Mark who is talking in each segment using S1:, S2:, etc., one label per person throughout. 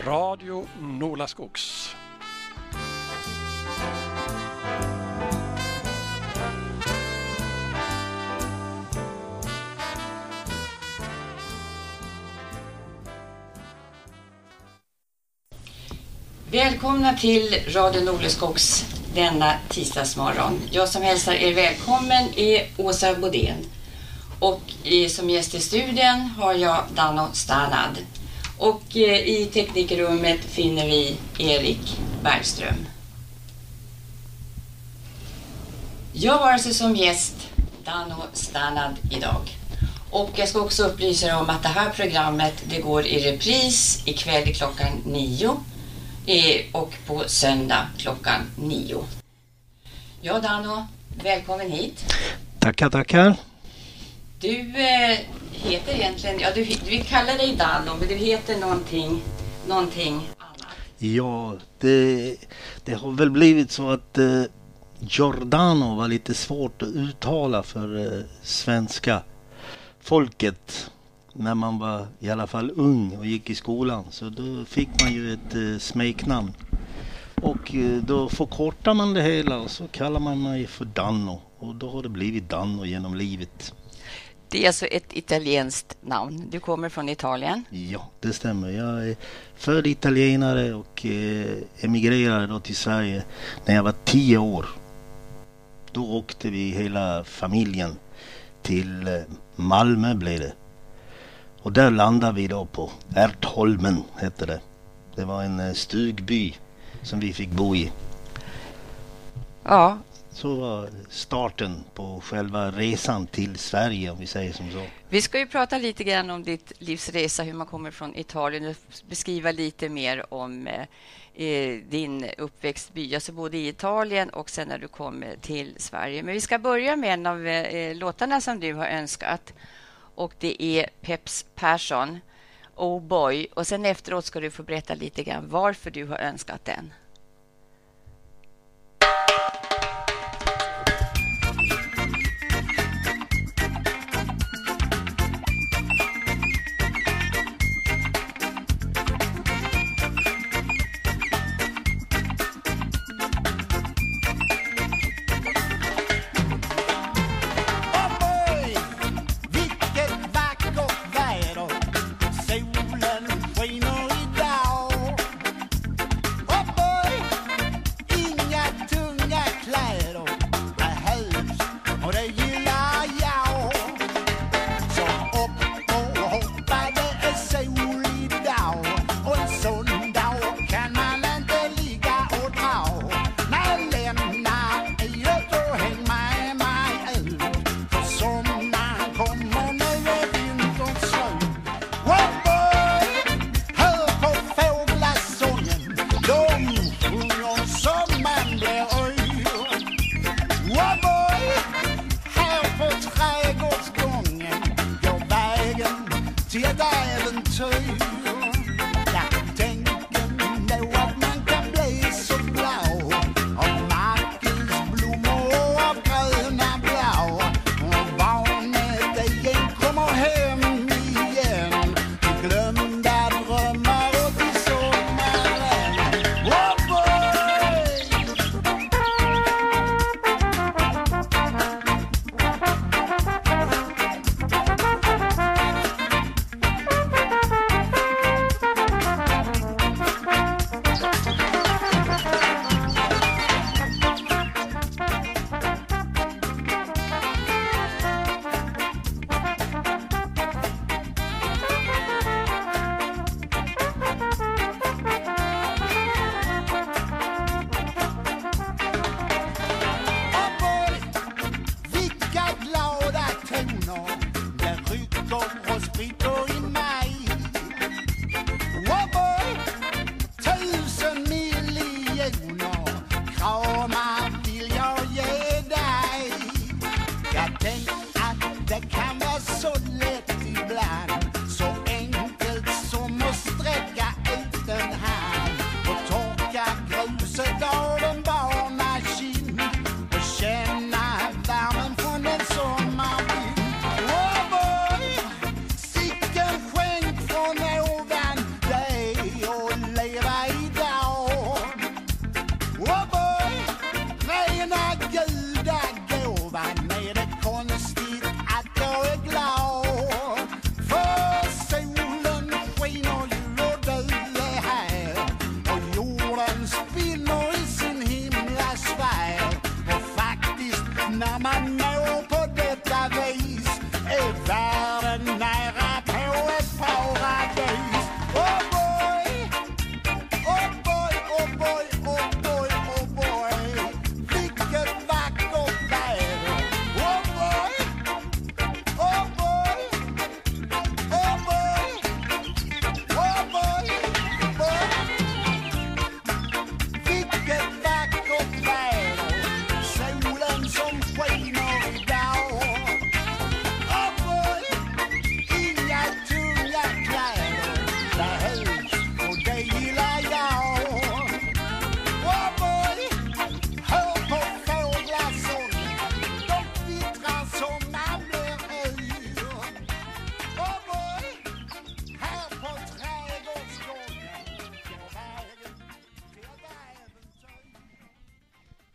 S1: Radio Nolaskogs.
S2: Välkomna till Radio Nolaskogs denna tisdagsmorgon. Jag som hälsar er välkommen är Åsa Bodén. Och som gäst i studien har jag Dano Stanad. Och i teknikerrummet finner vi Erik Bergström. Jag har alltså som gäst Dano Stanad idag. Och jag ska också upplysa er om att det här programmet det går i repris ikväll klockan 9 och på söndag klockan 9. Ja Dano, välkommen hit.
S3: Tackar.
S2: Du heter egentligen, ja vi kallar dig Dano, men du heter någonting annat.
S3: Ja, det har väl blivit så att Giordano var lite svårt att uttala för svenska folket när man var i alla fall ung och gick i skolan. Så då fick man ju ett smeknamn. Och då förkortar man det hela och så kallar man mig för Dano. Och då har det blivit Dano genom livet.
S2: Det är alltså ett italienskt namn. Du kommer från Italien?
S3: Ja, det stämmer. Jag är född italienare och emigrerade då till Sverige när jag var 10 år. Då åkte vi hela familjen till Malmö blev det. Och där landade vi då på Ärtholmen hette det. Det var en stugby som vi fick bo i.
S2: Ja.
S3: Så var starten på själva resan till Sverige om vi säger som så.
S2: Vi ska ju prata lite grann om ditt livsresa, hur man kommer från Italien och beskriva lite mer om din uppväxtby, alltså både i Italien och sen när du kom till Sverige. Men vi ska börja med en av låtarna som du har önskat och det är Peps Persson, Oh Boy, och sen efteråt ska du få berätta lite grann varför du har önskat den.
S4: Oh boy,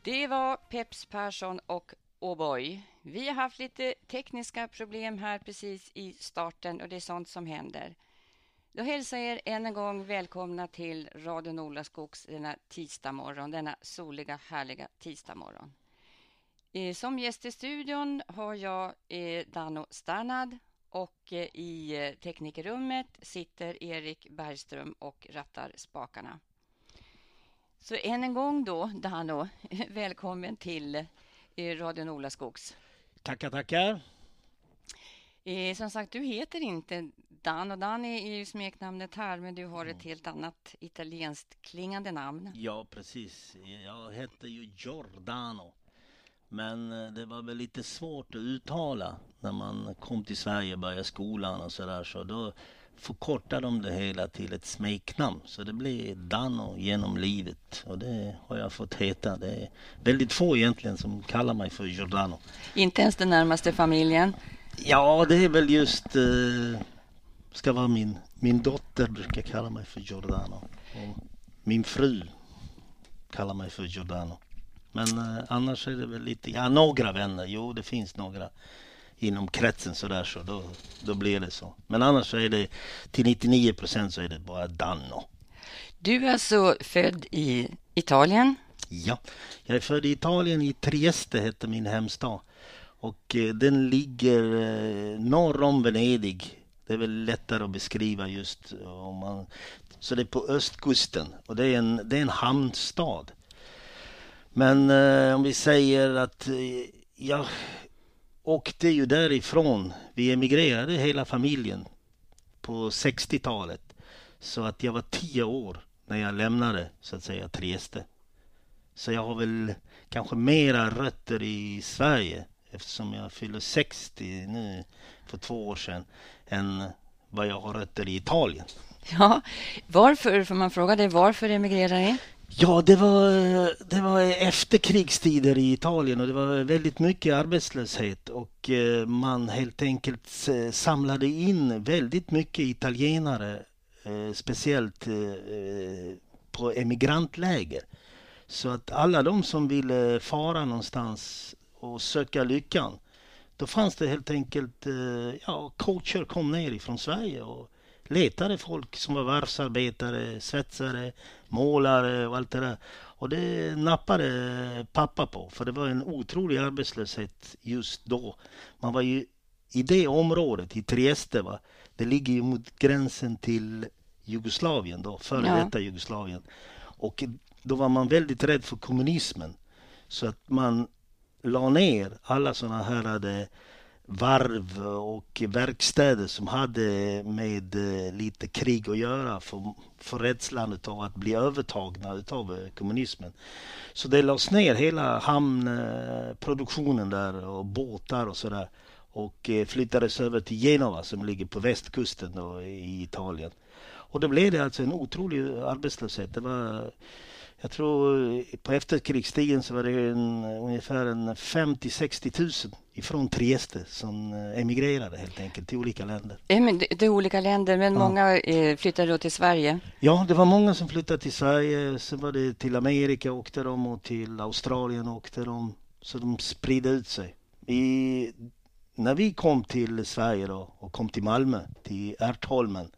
S2: Det var Peps Persson och O'boy. Vi har haft lite tekniska problem här precis i starten och det är sånt som händer. Då hälsar jag er än en gång välkomna till Radio Nolaskogs denna tisdagmorgon, denna soliga, härliga tisdagmorgon. Som gäst i studion har jag Dano Stannad och i teknikerrummet sitter Erik Bergström och rattar spakarna. Så än en gång då, Dano, välkommen till Radio Nolaskogs.
S3: Tackar.
S2: Som sagt, du heter inte Dan och Dan är ju smeknamnet här, men du har ett helt annat italienskt klingande namn.
S3: Ja, precis. Jag hette ju Giordano. Men det var väl lite svårt att uttala när man kom till Sverige och började skolan och sådär. Så då förkortade de det hela till ett smeknamn. Så det blev Dano genom livet. Och det har jag fått heta. Det är väldigt få egentligen som kallar mig för Giordano.
S2: Inte ens den närmaste familjen?
S3: Ja, det är väl just... ska vara min dotter brukar kalla mig för Giordano. Och min fru kallar mig för Giordano. Men annars är det väl lite... Ja, några vänner. Jo, det finns några inom kretsen sådär, så då blir det så. Men annars är det till 99% så är det bara Dano.
S2: Du är alltså född i Italien?
S3: Ja, jag är född i Italien, i Trieste heter min hemstad. Och den ligger norr om Venedig. Det är väl lättare att beskriva just om man... Så det är på östkusten och det är en hamnstad. Men om vi säger att jag åkte ju därifrån. Vi emigrerade hela familjen på 60-talet. Så att jag var 10 år när jag lämnade så att säga Trieste. Så jag har väl kanske mera rötter i Sverige eftersom jag fyller 60 nu för 2 år sedan än vad jag har rötter i Italien.
S2: Ja, varför? För man frågar dig varför emigrerar ni?
S3: Ja, det var efterkrigstider i Italien och det var väldigt mycket arbetslöshet och man helt enkelt samlade in väldigt mycket italienare, speciellt på emigrantläger. Så att alla de som ville fara någonstans och söka lyckan, då fanns det helt enkelt, coacher kom ner ifrån Sverige och letade folk som var varvsarbetare, svetsare, målare och allt det där. Och det nappade pappa på, för det var en otrolig arbetslöshet just då. Man var ju i det området, i Trieste, va? Det ligger ju mot gränsen till Jugoslavien då, före detta Jugoslavien. Och då var man väldigt rädd för kommunismen. Så att man la ner alla sådana här varv och verkstäder som hade med lite krig att göra för rädslan av att bli övertagna av kommunismen. Så det lades ner hela hamnproduktionen där och båtar och sådär och flyttades över till Genova som ligger på västkusten då, i Italien. Och då blev det alltså en otrolig arbetslöshet. Det var... Jag tror på efterkrigstiden så var det ungefär 50-60 000 ifrån Trieste som emigrerade helt enkelt till olika länder.
S2: Men det är olika länder, men många flyttade då till Sverige? Ja,
S3: det var många som flyttade till Sverige. Sen var det till Amerika åkte de och till Australien åkte de. Så de spridde ut sig. När vi kom till Sverige då, och kom till Malmö, till Ärtholmen,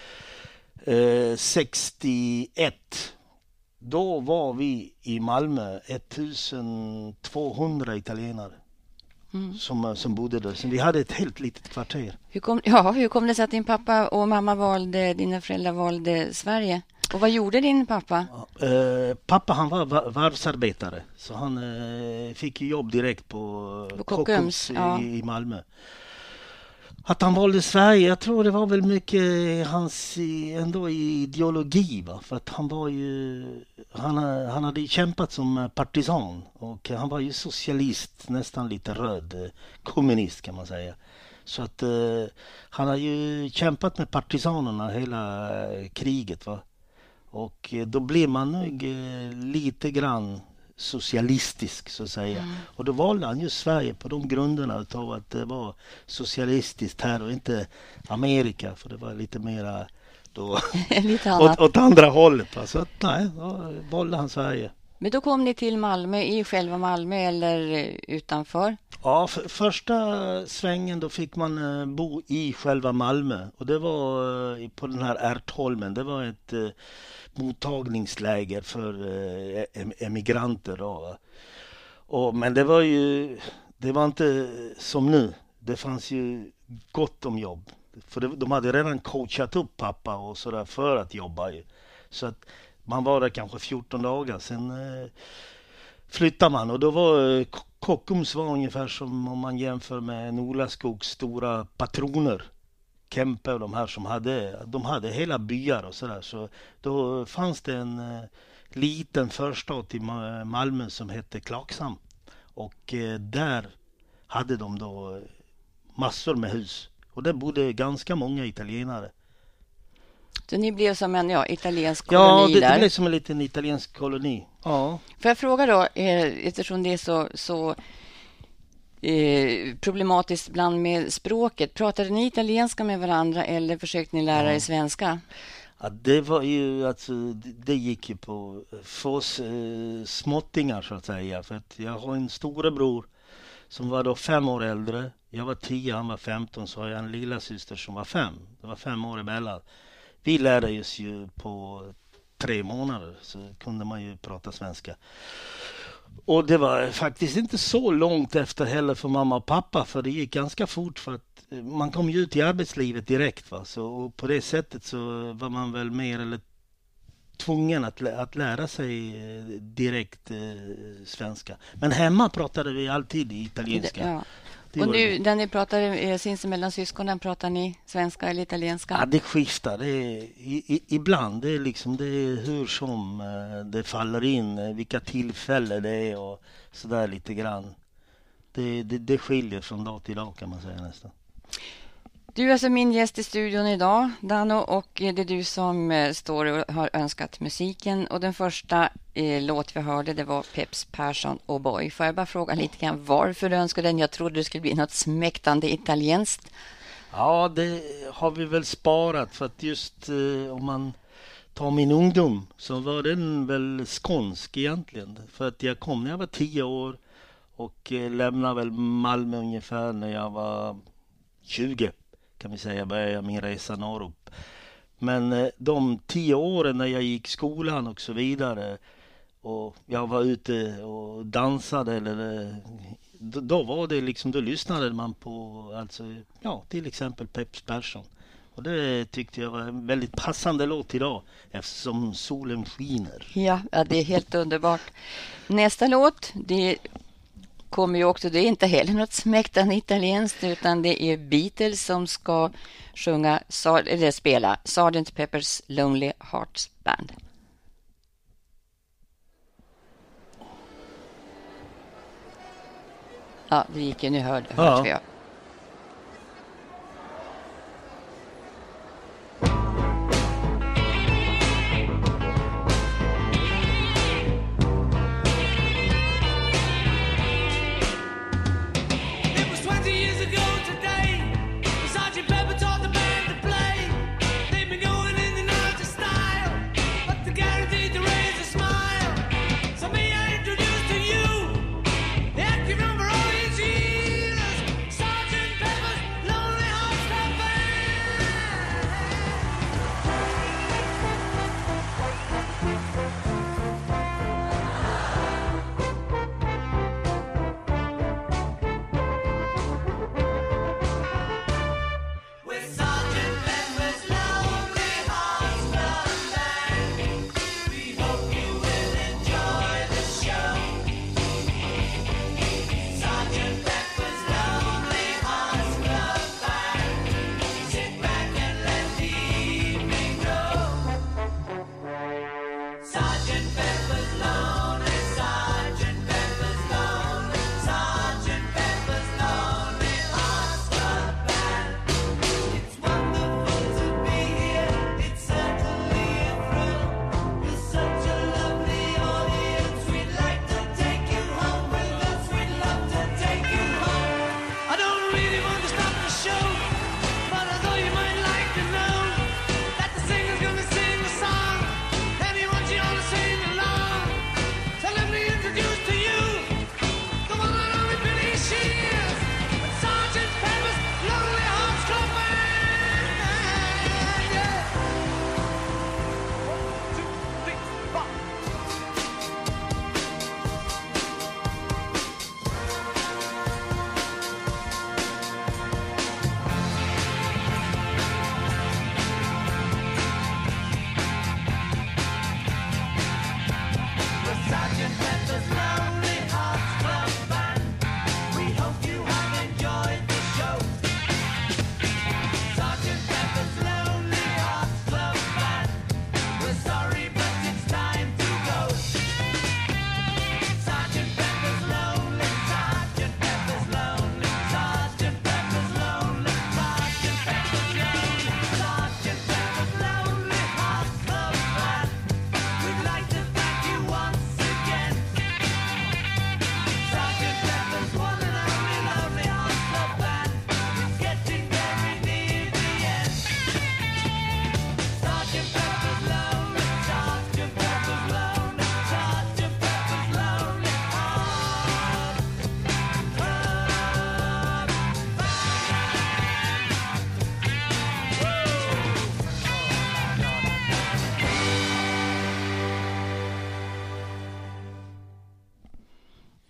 S3: 61... Då var vi i Malmö 1200 italienare som bodde där. Så vi hade ett helt litet kvarter.
S2: Hur kom det sig att din pappa och mamma dina föräldrar valde Sverige? Och vad gjorde din pappa?
S3: Pappa han var varvsarbetare. Så han fick jobb direkt på Kockums i Malmö. Att han valde Sverige, jag tror det var väl mycket hans ändå ideologi, va? För att han var ju, han hade kämpat som partisan och han var ju socialist, nästan lite röd, kommunist kan man säga. Så att han har ju kämpat med partisanerna hela kriget, va? Och då blir man nog lite grann socialistisk så att säga. Och då valde han ju Sverige på de grunderna av att det var socialistiskt här och inte Amerika, för det var lite mera då åt andra hållet. Så att, nej, då valde han Sverige.
S2: Men då kom ni till Malmö, i själva Malmö eller utanför?
S3: Ja, första svängen då fick man bo i själva Malmö. Och det var på den här Ärtholmen. Det var ett mottagningsläger för emigranter då, va? Men det var inte som nu. Det fanns ju gott om jobb. För de hade redan coachat upp pappa och sådär för att jobba ju. Så att man var där kanske 14 dagar. Sen flyttade man och då var Kockums var ungefär som om man jämför med Nolaskogs stora patroner. Kempe och de här som hade hela byar och sådär. Så då fanns det en liten förstad till Malmö som hette Klagshamn. Och där hade de då massor med hus. Och där bodde ganska många italienare.
S2: Så ni blev som en italiensk koloni där?
S3: Ja, det blev som en liten italiensk koloni. Ja.
S2: Får jag fråga då, eftersom det är så problematiskt ibland med språket. Pratade ni italienska med varandra eller försökte ni lära er svenska?
S3: Ja, det var ju, alltså, det gick ju på för oss småttingar så att säga. För att jag har en storebror som var då 5 år äldre. Jag var 10, han var 15, så har jag en lilla syster som var 5. Det var 5 år emellan. Vi lärde oss ju på 3 månader så kunde man ju prata svenska. Och det var faktiskt inte så långt efter heller för mamma och pappa, för det gick ganska fort för att man kom ju ut i arbetslivet direkt, va? Så, och på det sättet så var man väl mer eller tvungen att lära sig direkt svenska. Men hemma pratade vi alltid italienska.
S2: Ja. Och nu när ni pratar sinsemellan syskonen, pratar ni svenska eller italienska?
S3: Ja, det skiftar. Ibland det är liksom det är hur som det faller in, vilka tillfällen det är och sådär lite grann. Det skiljer från dag till dag kan man säga nästan.
S2: Du är alltså min gäst i studion idag, Dano, och det är du som står och har önskat musiken. Och den första låt vi hörde, det var Peps Persson och Boy. Får jag bara fråga lite grann varför du önskade den? Jag trodde det skulle bli något smäktande italienskt.
S3: Ja, det har vi väl sparat för att just om man tar min ungdom så var den väl skånsk egentligen. För att jag kom när jag var 10 år och lämnade väl Malmö ungefär när jag var 20. Kan vi säga, började min resa norrut. Men de 10 åren när jag gick skolan och så vidare och jag var ute och dansade eller då var det liksom, då lyssnade man på alltså, till exempel Peps Persson. Och det tyckte jag var en väldigt passande låt idag eftersom solen skiner.
S2: Ja, det är helt underbart. Nästa låt, det kommer ju också, det är inte heller något smäktande italienskt utan det är Beatles som ska spela Sgt. Pepper's Lonely Hearts Band. Ja, det gick ju, nu hörde vi.
S4: So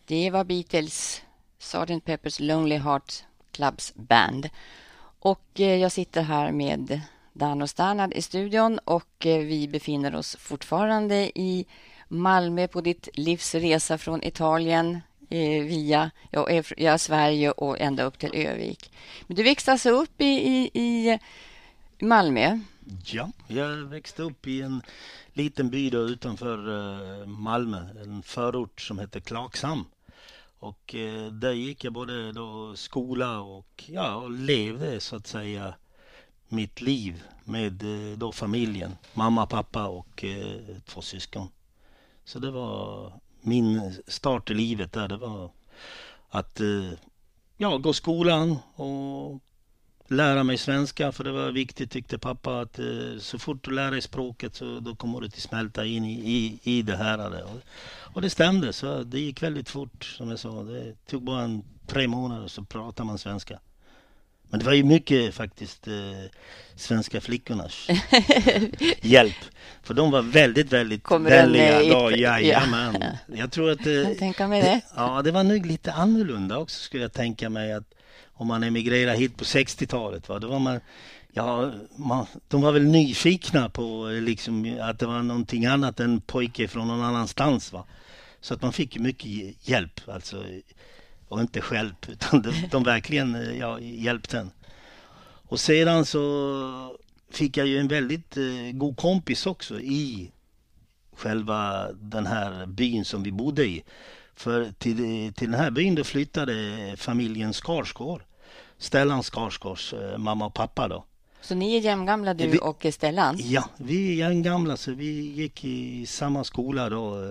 S2: Det var Beatles, Sgt. Pepper's Lonely Hearts Clubs Band. Och jag sitter här med Dano Stannard i studion och vi befinner oss fortfarande i Malmö på ditt livsresa från Italien via Sverige och ända upp till Övik. Men du växte alltså upp i Malmö?
S3: Ja, jag växte upp i en liten by då utanför Malmö, en förort som heter Klagshamn. Och där gick jag både då skola och levde så att säga mitt liv med då familjen, mamma, pappa och 2 syskon. Så det var min start i livet där. Det var att gå skolan och lära mig svenska, för det var viktigt tyckte pappa att så fort du lär dig språket så då kommer du till smälta in i det här. Och det stämde, så det gick väldigt fort som jag sa. Det tog bara 3 månader så pratar man svenska. Men det var ju mycket faktiskt svenska flickornas hjälp. För de var väldigt, väldigt vänliga. Jajamän. Jag tror att det var nog lite annorlunda också, skulle jag tänka mig, att om man emigrerar hit på 60-talet. Då var de var väl nyfikna på liksom, att det var någonting annat än pojke från någon annanstans. Va? Så att man fick mycket hjälp. Alltså, och inte hjälp, utan de verkligen hjälpte en. Och sedan så fick jag ju en väldigt god kompis också i själva den här byn som vi bodde i. För till den här byn då flyttade familjen Skarsgård. Stellan Skarsgårds mamma och pappa då.
S2: Så ni är jämngamla du och Stellan?
S3: Ja, vi är jämngamla, så vi gick i samma skola då.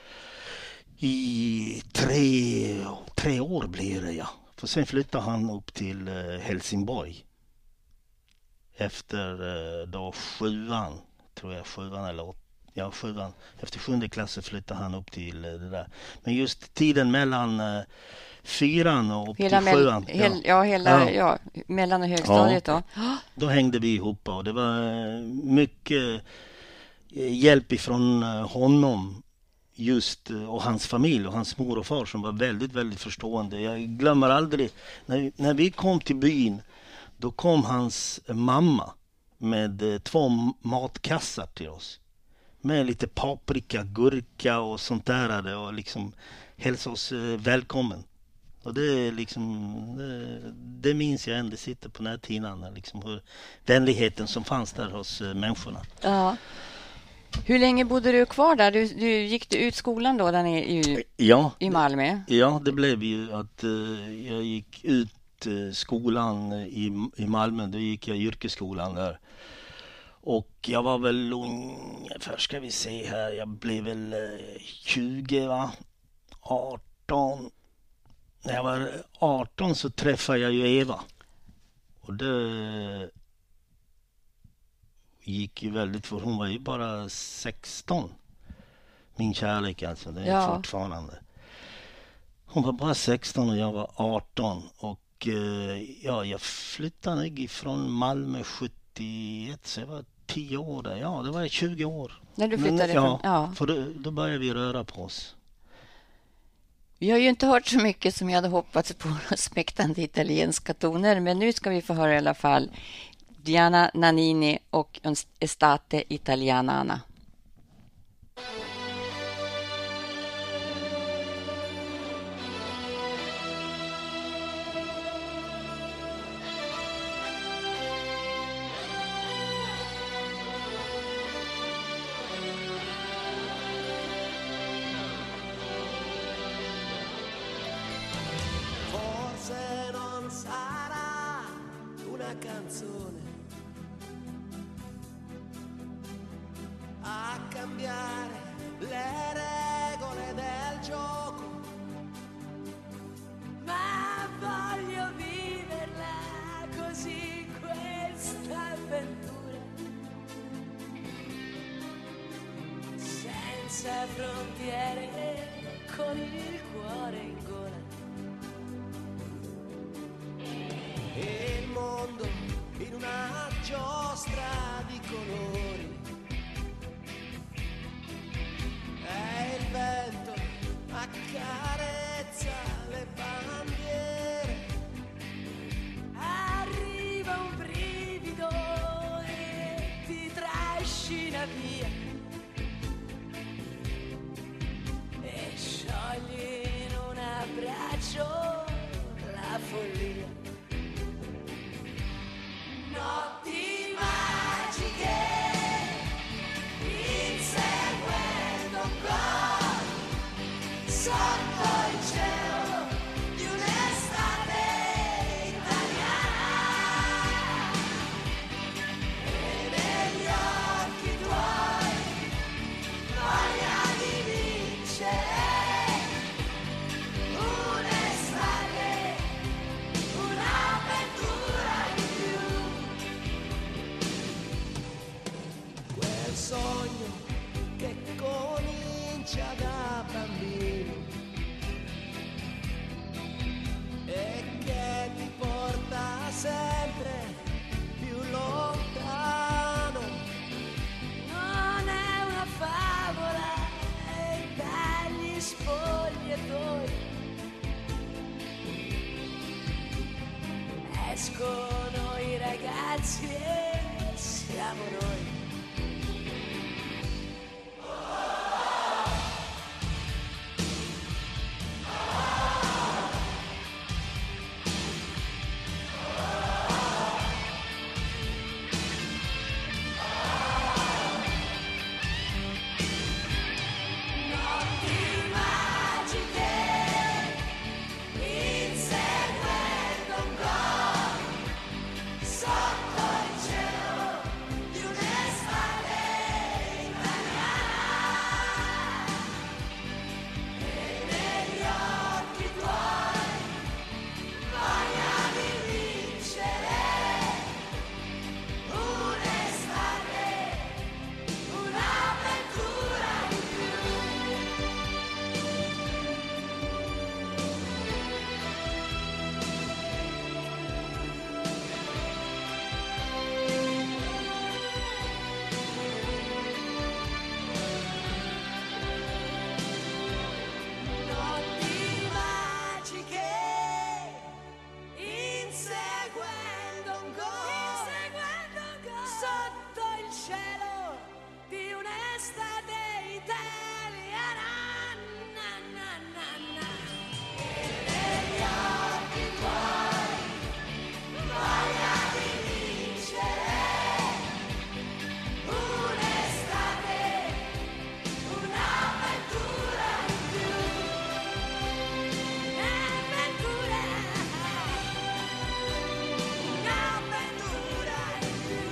S3: I 3 år blir det, ja. För sen flyttade han upp till Helsingborg. Efter då 7:an, tror jag, 7:an eller 8. Ja, 7:an. Efter 7:e klassen flyttade han upp till det där. Men just tiden mellan 4:an och upp till 7:an.
S2: Mellan och högstadiet då.
S3: Då hängde vi ihop och det var mycket hjälp ifrån honom. Just och hans familj och hans mor och far som var väldigt, väldigt förstående. Jag glömmer aldrig när vi kom till byn, då kom hans mamma med 2 matkassar till oss. Med lite paprika, gurka och sånt där och liksom hälsa oss välkommen. Och det är liksom det minns jag ändå, sitter på näthinnan liksom, hur vänligheten som fanns där hos människorna.
S2: Ja. Hur länge bodde du kvar där? Gick du ut skolan då där i Malmö?
S3: Ja, det blev ju att jag gick ut skolan i Malmö. Då gick jag yrkesskolan där. Och jag var väl ungefär, ska vi se här, jag blev väl 20, va? 18. När jag var 18 så träffade jag ju Eva. Och det gick ju väldigt, för hon var ju bara 16. Min kärlek alltså, det är fortfarande. Hon var bara 16 och jag var 18. Och jag flyttade nog ifrån Malmö 71, så jag var 10 år där. Ja, det var 20 år.
S2: När du flyttade
S3: för då började vi röra på oss.
S2: Vi har ju inte hört så mycket som jag hade hoppats på, smäktande italienska toner, men nu ska vi få höra i alla fall Diana Nannini och Estate Italianana.
S4: Forse non sarà una canzone a cambiare le regole del gioco, ma voglio viverla così questa avventura, senza frontiere, con il cuore in gola. E il mondo in una giostra di colori, è il vento accarezza follia. Notti magiche, inseguendo un gol sotto il cielo di un'estate italiana, e negli occhi tuoi voglia di vincere, un'estate, un'avventura in più. Quel sogno che comincia da bambino e che ti porta sempre più lontano. Non è una favola e dagli spogliatoi escono i ragazzi e siamo noi. Notti magiche, inseguendo un gol sotto il cielo di un'estate italiana, e negli occhi tuoi voglia di vincere, un'estate, un'avventura in più. Notti magiche, inseguendo un gol sotto il cielo di un'estate italiana. Na, na, na, na. E negli occhi tuoi voglia di vincere, un'estate, un'avventura in più. Un'avventura in più.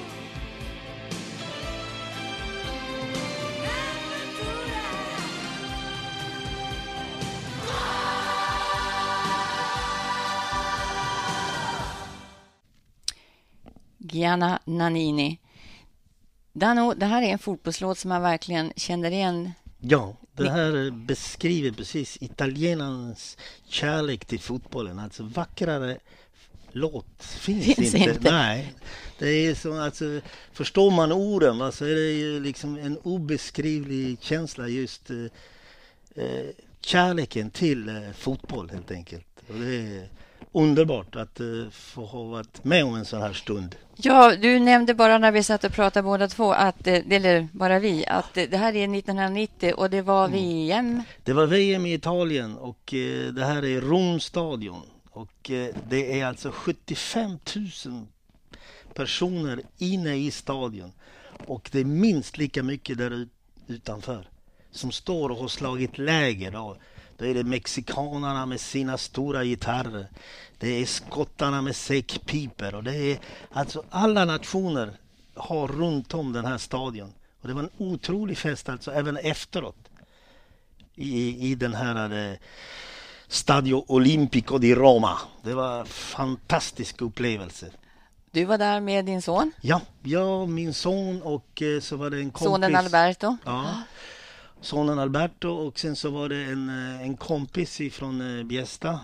S2: Gianna Nannini. Dano, det här är en fotbollslåt som man verkligen känner igen.
S3: Ja, det här beskriver precis italienarnas kärlek till fotbollen. Alltså vackrare låt finns inte. Nej, det är så, alltså, förstår man orden, va, så är det ju liksom en obeskrivlig känsla, just kärleken till fotboll helt enkelt. Och det är underbart att få ha varit med om en sån här stund.
S2: Ja, du nämnde bara när vi satt och pratade båda två, att, eller bara vi, att det här är 1990 och det var VM.
S3: Det var VM i Italien och det här är Romstadion. Och det är alltså 75 000 personer inne i stadion. Och det är minst lika mycket där utanför som står och har slagit läger då. Då är det mexikanerna med sina stora gitarrer. Det är skottarna med säckpiper. Och det är alltså alla nationer har runt om den här stadion. Och det var en otrolig fest alltså även efteråt. I den här Stadio Olimpico di Roma. Det var en fantastisk upplevelse.
S2: Du var där med din son?
S3: Ja, min son och så var det en kompis.
S2: Sonen Alberto?
S3: Ja, sonen Alberto, och sen så var det en kompis ifrån Bjästa,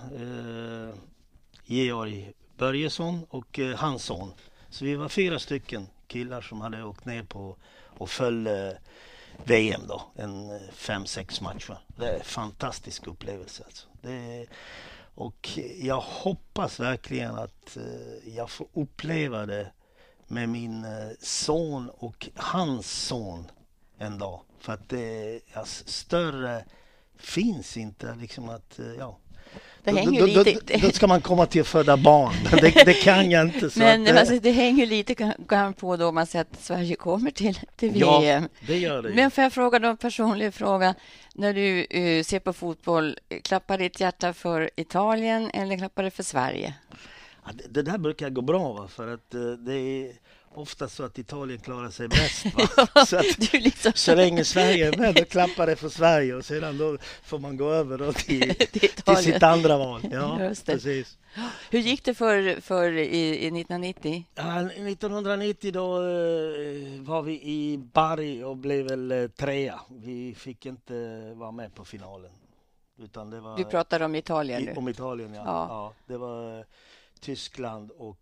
S3: Georg Börjesson och hans son. Så vi var 4 stycken killar som hade åkt ner på och föll VM då, en 5-6 matcher. Det är en fantastisk upplevelse alltså. Och jag hoppas verkligen att jag får uppleva det med min son och hans son en dag. För att det större finns inte liksom att
S2: Det hänger ju lite...
S3: Då ska man komma till att föda barn. Det kan jag inte. Så
S2: Men
S3: att,
S2: det hänger lite grann på då man säger att Sverige kommer till VM.
S3: Ja, det gör det.
S2: Men får jag fråga då en personlig fråga. När du ser på fotboll, klappar ditt hjärta för Italien eller klappar det för Sverige?
S3: Ja, det där brukar gå bra, va? För att det är ofta så att Italien klarar sig bäst. Va? Så, att,
S2: liksom...
S3: så länge Sverige är med, då klappar det för Sverige och sedan då får man gå över då till sitt andra val. Ja, precis.
S2: Hur gick det för i 1990?
S3: Ja, 1990 då var vi i Bari och blev väl 3. Vi fick inte vara med på finalen. Utan det var,
S2: du pratar om Italien nu?
S3: Om Italien, ja. Ja, det var Tyskland och...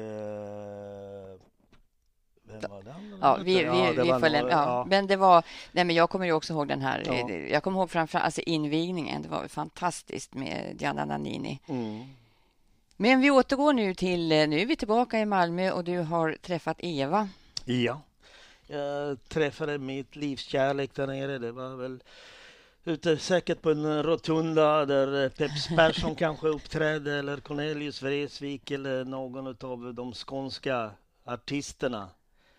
S3: vem var den?
S2: Ja, vi får lämna. Ja. Men det var... Nej, men jag kommer ju också ihåg den här. Ja. Jag kommer ihåg framförallt alltså invigningen. Det var fantastiskt med Gianna Nannini. Mm. Men vi återgår nu till... Nu är vi tillbaka i Malmö och du har träffat Eva.
S3: Ja. Jag träffade mitt livs kärlek där nere. Det var väl... ute säkert på en rotunda där Peps Persson kanske uppträdde eller Cornelius Vreeswijk eller någon av de skånska artisterna.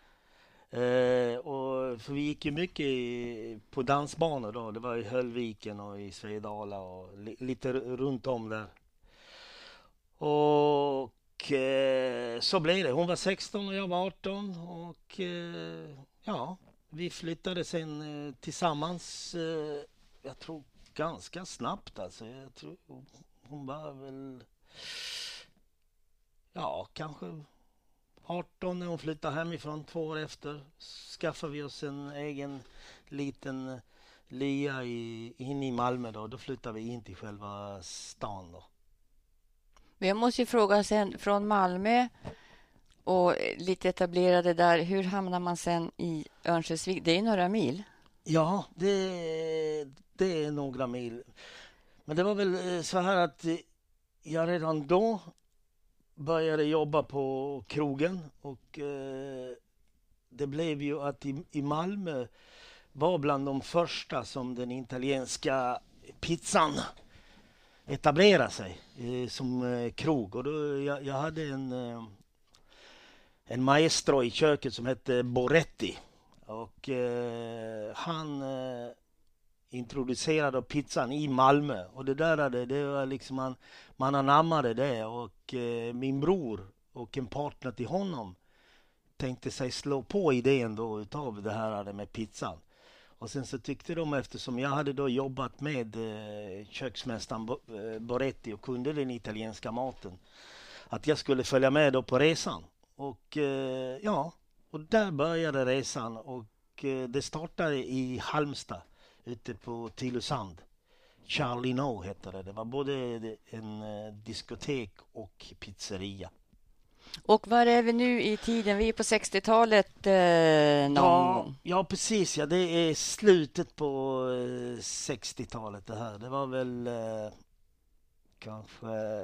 S3: Och för vi gick ju mycket på dansbanor då. Det var i Höllviken och i Svedala och lite runt om där. Och så blev det. Hon var 16 och jag var 18 och ja, vi flyttade sen tillsammans. Jag tror ganska snabbt alltså. Jag tror hon var väl kanske 18 när hon flyttade hemifrån. 2 år efter skaffade vi oss en egen liten lya in i Malmö då. Då flyttade vi in till själva stan då.
S2: Men jag måste ju fråga sen från Malmö och lite etablerade där. Hur hamnar man sen i Örnsköldsvik? Det är några mil.
S3: Ja, det är några mil. Men det var väl så här att jag redan då började jobba på krogen och det blev ju att i Malmö var bland de första som den italienska pizzan etablerade sig som krog. Och då, jag hade en maestro i köket som hette Boretti. Och han introducerade pizzan i Malmö. Och det var liksom man anammade det. Och min bror och en partner till honom tänkte sig slå på idén då utav det här med pizzan. Och sen så tyckte de, eftersom jag hade då jobbat med köksmästaren Boretti och kunde den italienska maten, att jag skulle följa med då på resan. Och och där började resan och det startade i Halmstad ute på Tylösand. Charlie No hette det. Det var både en diskotek och pizzeria.
S2: Och var är vi nu i tiden? Vi är på 60-talet
S3: Ja, precis. Ja, det är slutet på 60-talet det här. Det var väl kanske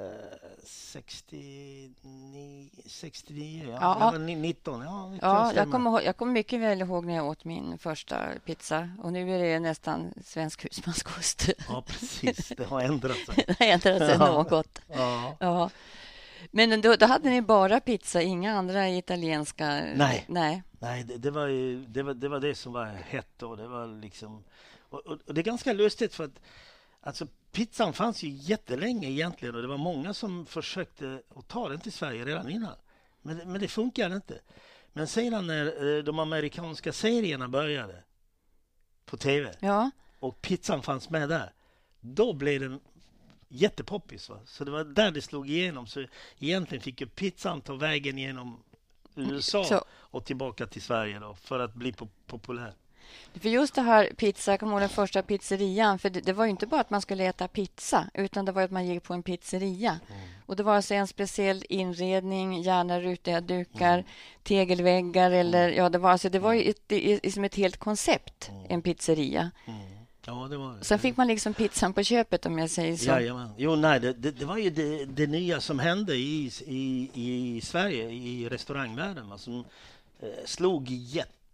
S3: 69, ja. Jag var 19.
S2: Ja, jag kommer mycket väl ihåg när jag åt min första pizza. Och nu är det nästan svensk husmanskost.
S3: Ja, precis. Det har ändrat sig.
S2: Det har ändrat sig något. Ja. Men då hade ni bara pizza, inga andra italienska?
S3: Nej, det var det som var hett då. Det var liksom, och det är ganska lustigt för att alltså, pizzan fanns ju jättelänge egentligen och det var många som försökte att ta den till Sverige redan innan. Men det funkade inte. Men sedan när de amerikanska serierna började på tv och pizzan fanns med där, då blev den jättepoppis. Va? Så det var där det slog igenom. Så egentligen fick ju pizzan ta vägen genom USA och tillbaka till Sverige då, för att bli populär.
S2: För just det här pizza, jag kommer ihåg den första pizzerian, för det var ju inte bara att man skulle äta pizza, utan det var att man gick på en pizzeria. Och det var alltså en speciell inredning, gärna rutiga dukar, tegelväggar eller det var ju ett helt koncept, en pizzeria.
S3: Ja, det var det.
S2: Sen fick man liksom pizzan på köpet, om jag säger så.
S3: Jajamän. Jo, nej, det var ju det nya som hände i Sverige, i restaurangvärlden, som slog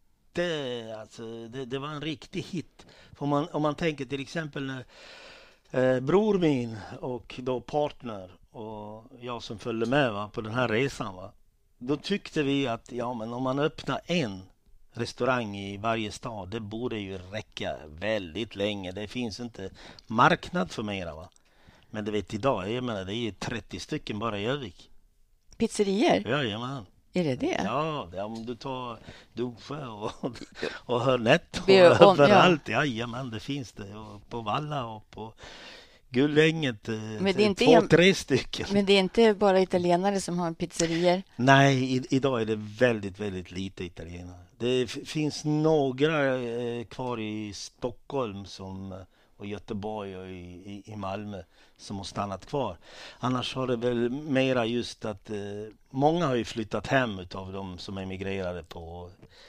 S3: alltså, det var en riktig hit. Om man tänker till exempel Bror min och då partner och jag som följde med på den här resan. Då tyckte vi att men om man öppnar en restaurang i varje stad, det borde ju räcka väldigt länge. Det finns inte marknad för mera. Men du vet idag, jag menar, det är 30 stycken bara i Övik.
S2: Pizzerier?
S3: Jajamän.
S2: Är det det?
S3: Ja, om du tar Dosjö och Hörnett och överallt. Jajamän, det finns det. Och på Valla och på Gullänget.
S2: Men det är inte
S3: 2-3 stycken.
S2: Men det är inte bara italienare som har pizzerier?
S3: Nej, idag är det väldigt, väldigt lite italienare. Det finns några kvar i Stockholm och Göteborg och i Malmö som har stannat kvar. Annars har det väl mera just att många har ju flyttat hem utav de som emigrerade på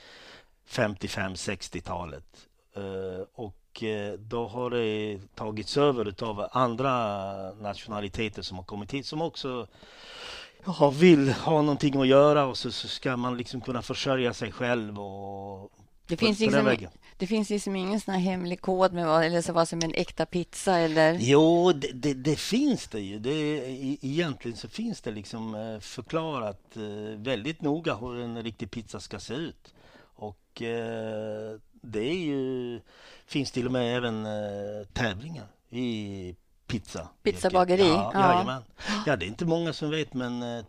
S3: 55-60-talet. Och då har det tagits över utav andra nationaliteter som har kommit hit som också vill ha någonting att göra och så ska man liksom kunna försörja sig själv och
S2: det finns liksom ingen sån här hemlig kod med vad som är en äkta pizza eller?
S3: Jo, det finns det ju. Egentligen så finns det liksom förklarat väldigt noga hur en riktig pizza ska se ut. Och det är ju, finns till och med även tävlingar i pizzabageri. Ja, det är inte många som vet, men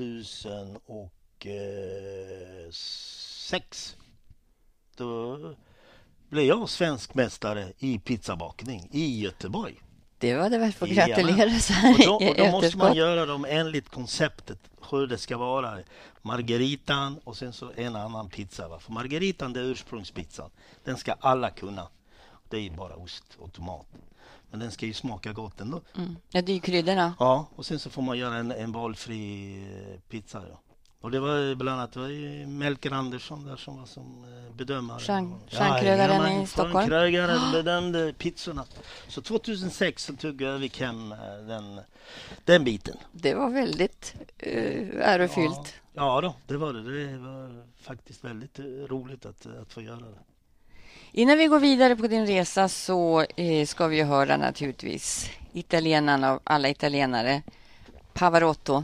S3: 2006 då blev jag svensk mästare i pizzabakning i Göteborg.
S2: Det var det väl för att gratulera så här.
S3: Och då måste man göra dem enligt konceptet hur det ska vara. Margaritan och sen så en annan pizza. För margaritan, det är ursprungspizzan. Den ska alla kunna. Det är bara ost och tomat. Men den ska ju smaka gott ändå.
S2: Ja, det är ju kryddorna.
S3: Ja, och sen så får man göra en valfri pizza då. Och det var bland annat Melker Andersson där som var som bedömare.
S2: Stjärnkrögaren i Stockholm.
S3: Stjärnkrögaren bedömde pizzorna. Så 2006 så tog Övik hem den biten.
S2: Det var väldigt ärofyllt.
S3: Ja då, det var det. Det var faktiskt väldigt roligt att få göra det.
S2: Innan vi går vidare på din resa så ska vi höra naturligtvis italienarna av alla italienare. Pavarotti,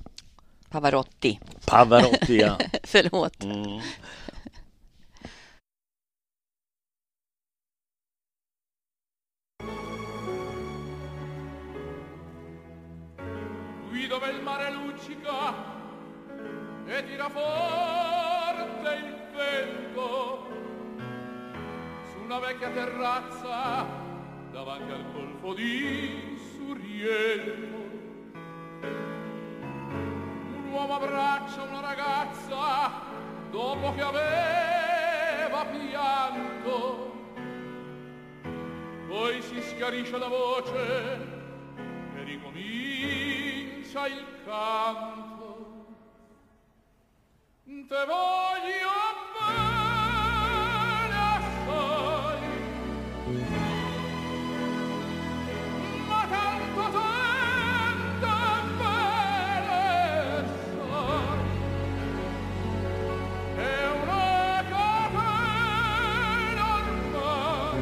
S3: ja.
S2: Förlåt.
S5: Qui dove il mare luccica e tira forte il vento su una vecchia terrazza davanti al golfo di Surriento un uomo abbraccia una ragazza dopo che aveva pianto poi si schiarisce la voce e ricomincia il canto te voglio bene assai ma tanto bene sai è una catena ormai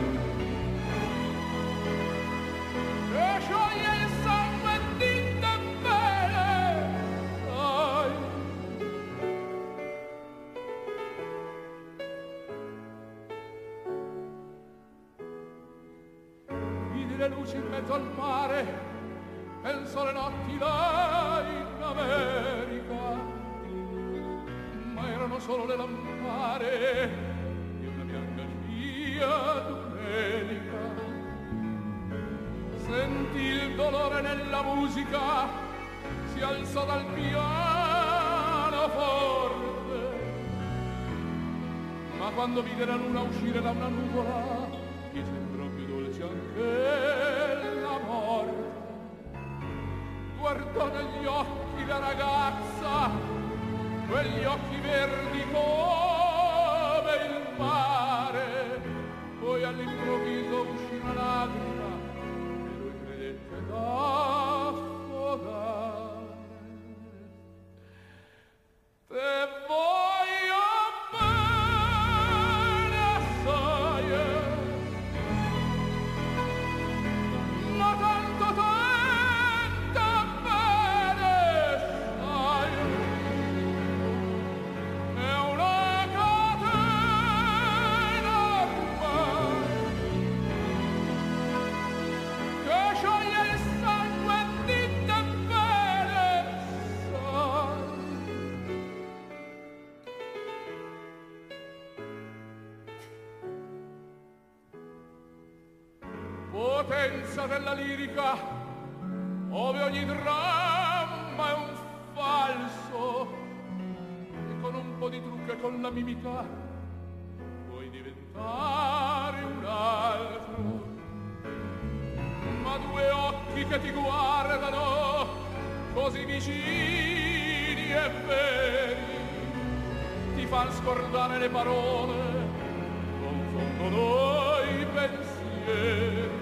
S5: che scioglie il sangue di te bene sai vidi le luci in mezzo al mare penso alle notti là in America ma erano solo le lampare di una bianca scia domenica sentì il dolore nella musica si alzò dal pianoforte ma quando vide la luna uscire da una nuvola gli sembrò più dolce anche la morte guardò negli occhi la ragazza quegli occhi verdi come il mare poi all'improvviso uscì una lacrima e lui credette d'affogare te voglio bene assai ma potenza della lirica, ove ogni dramma è un falso, e con un po' di trucco e con la mimica puoi diventare un altro. Ma due occhi che ti guardano così vicini e veri ti fan scordare le parole, confondono i pensieri.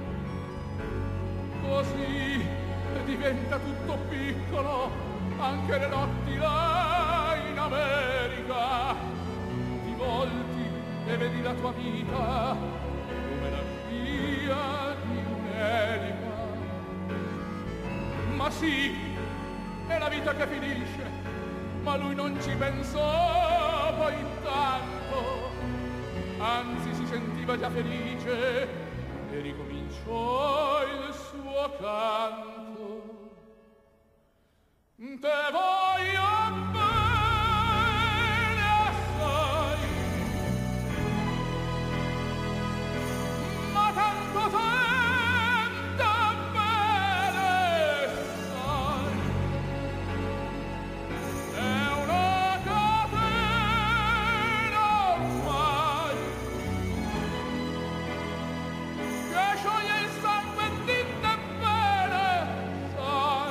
S5: Così diventa tutto piccolo, anche le notti là in America. Ti volti e vedi la tua vita come la scia di un'elica. Ma sì, è la vita che finisce, ma lui non ci pensò poi tanto, anzi si sentiva già felice e ricominciò il suo canto. Te voglio bene assai, ma tanto senta bene sai, è una catena ormai che scioglie il sangue di te bene sai.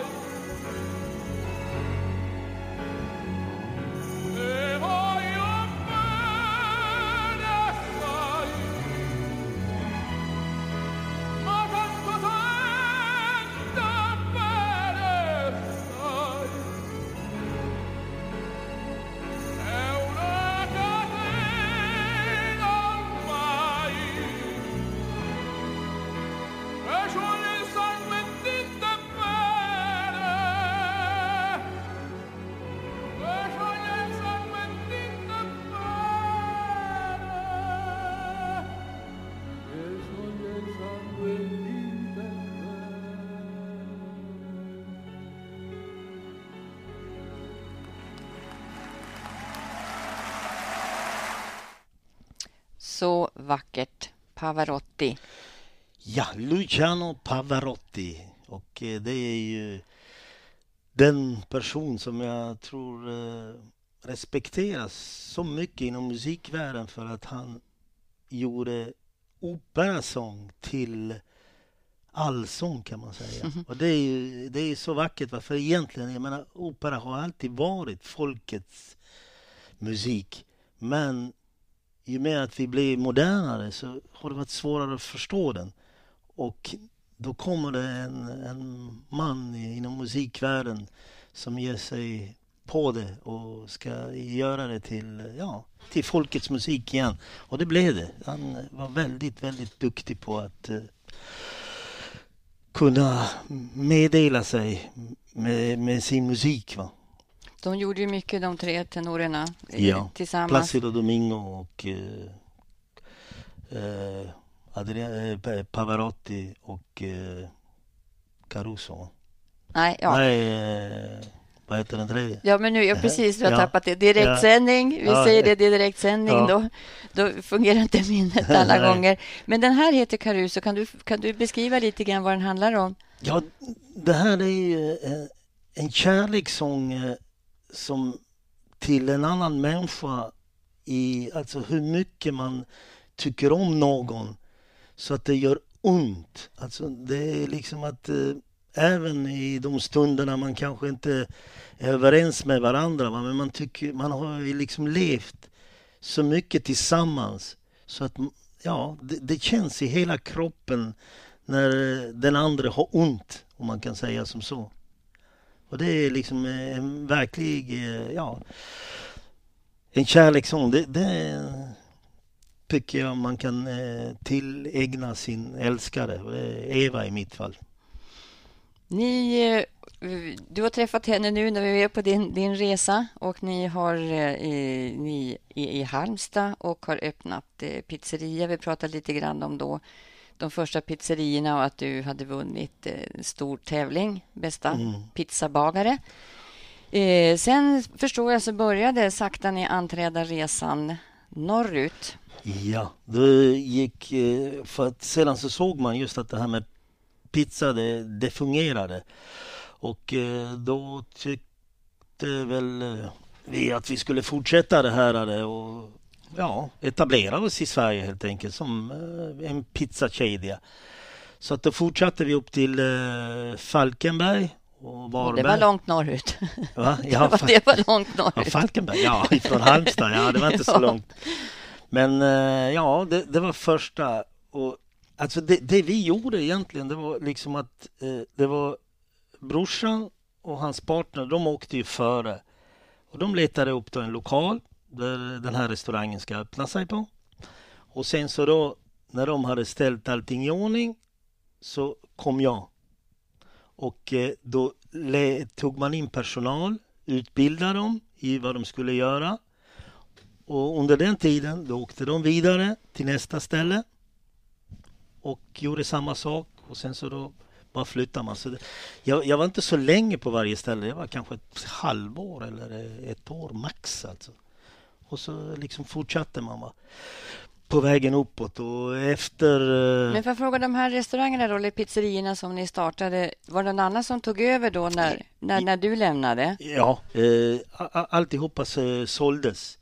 S5: Te voglio bene assai, ma tanto senta bene sai, è una catena ormai che scioglie il sangue di te bene, che scioglie il sangue di te bene, che scioglie il sangue di te bene.
S2: Så vackert. Pavarotti.
S3: Ja, Luciano Pavarotti. Och det är ju den person som jag tror respekteras så mycket inom musikvärlden för att han gjorde operasång till allsång kan man säga. Och det är så vackert, för egentligen, jag menar, opera har alltid varit folkets musik, men i och med att vi blir modernare så har det varit svårare att förstå den. Och då kommer det en man inom musikvärlden som ger sig på det och ska göra det till folkets musik igen. Och det blev det. Han var väldigt, väldigt duktig på att kunna meddela sig med sin musik, va?
S2: De gjorde ju mycket, de tre tenorerna tillsammans.
S3: Placido Domingo och Pavarotti och Caruso.
S2: Nej,
S3: vad heter den tredje?
S2: Ja, men nu, precis, du har tappat det. Direktsändning, vi säger det, direktsändning, då fungerar inte minnet alla gånger. Men den här heter Caruso, kan du beskriva lite grann vad den handlar om?
S3: Ja, det här är ju en kärlekssång som till en annan människa, alltså hur mycket man tycker om någon så att det gör ont. Alltså det är liksom att även i de stunderna man kanske inte är överens med varandra, men man har ju liksom levt så mycket tillsammans så att det känns i hela kroppen när den andra har ont, om man kan säga som så. Och det är liksom en verklig en kärlekssång. Det tycker jag man kan tillägna sin älskare, Eva i mitt fall.
S2: Du har träffat henne nu när vi är på din resa, och ni har i Halmstad och har öppnat pizzeria. Vi pratade lite grann om då de första pizzerierna och att du hade vunnit en stor tävling, bästa pizzabagare. Sen förstår jag så började sakta ni anträda resan Norrut?
S3: Ja, det gick, för att sedan så såg man just att det här med pizza, det fungerade. Och då tyckte väl vi att vi skulle fortsätta det här och etablera oss i Sverige helt enkelt som en pizzakedja. Så att då fortsatte vi upp till Falkenberg och Varberg.
S2: Det var långt norrut.
S3: Va?
S2: Ja, det var långt norrut.
S3: Ja, Falkenberg, ifrån Halmstad, det var inte så långt. Men det var första. Och alltså det vi gjorde egentligen, det var liksom att det var brorsan och hans partner, de åkte ju före. Och de letade upp då en lokal där den här restaurangen ska öppna sig på. Och sen så då, när de hade ställt allting i ordning, så kom jag. Och då tog man in personal, utbildade dem i vad de skulle göra. Och under den tiden då åkte de vidare till nästa ställe och gjorde samma sak. Och sen så då bara flyttade man. Så jag var inte så länge på varje ställe. Jag var kanske ett halvår eller ett år max alltså. Och så liksom fortsatte man på vägen uppåt. Och efter...
S2: Men för att fråga, de här restaurangerna då, eller pizzerierna som ni startade, var det någon annan som tog över då när du lämnade?
S3: Ja, alltihopa såldes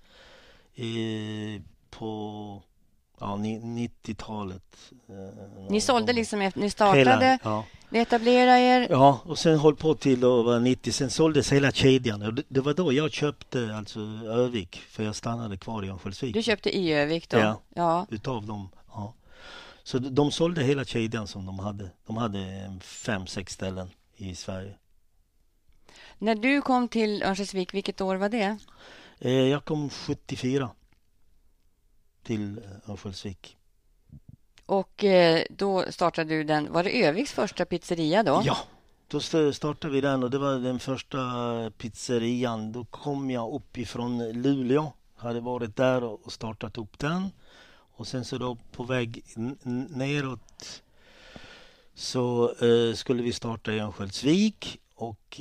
S3: på 90-talet.
S2: Ni sålde liksom, ni startade, ni etablerade er.
S3: Ja, och sen höll på till då var 90, sen såldes hela kedjan. Och det var då jag köpte alltså Övik, för jag stannade kvar i Örnsköldsvik.
S2: Du köpte i Övik då?
S3: Ja. Utav dem, ja. Så de sålde hela kedjan som de hade. De hade 5-6 ställen i Sverige.
S2: När du kom till Örnsköldsvik, vilket år var det?
S3: Jag kom 74 till Örnsköldsvik.
S2: Och då startade du den, var det Öviks första pizzeria då?
S3: Ja, då startade vi den och det var den första pizzerian. Då kom jag uppifrån Luleå, hade varit där och startat upp den. Och sen så då på väg neråt så skulle vi starta i Örnsköldsvik och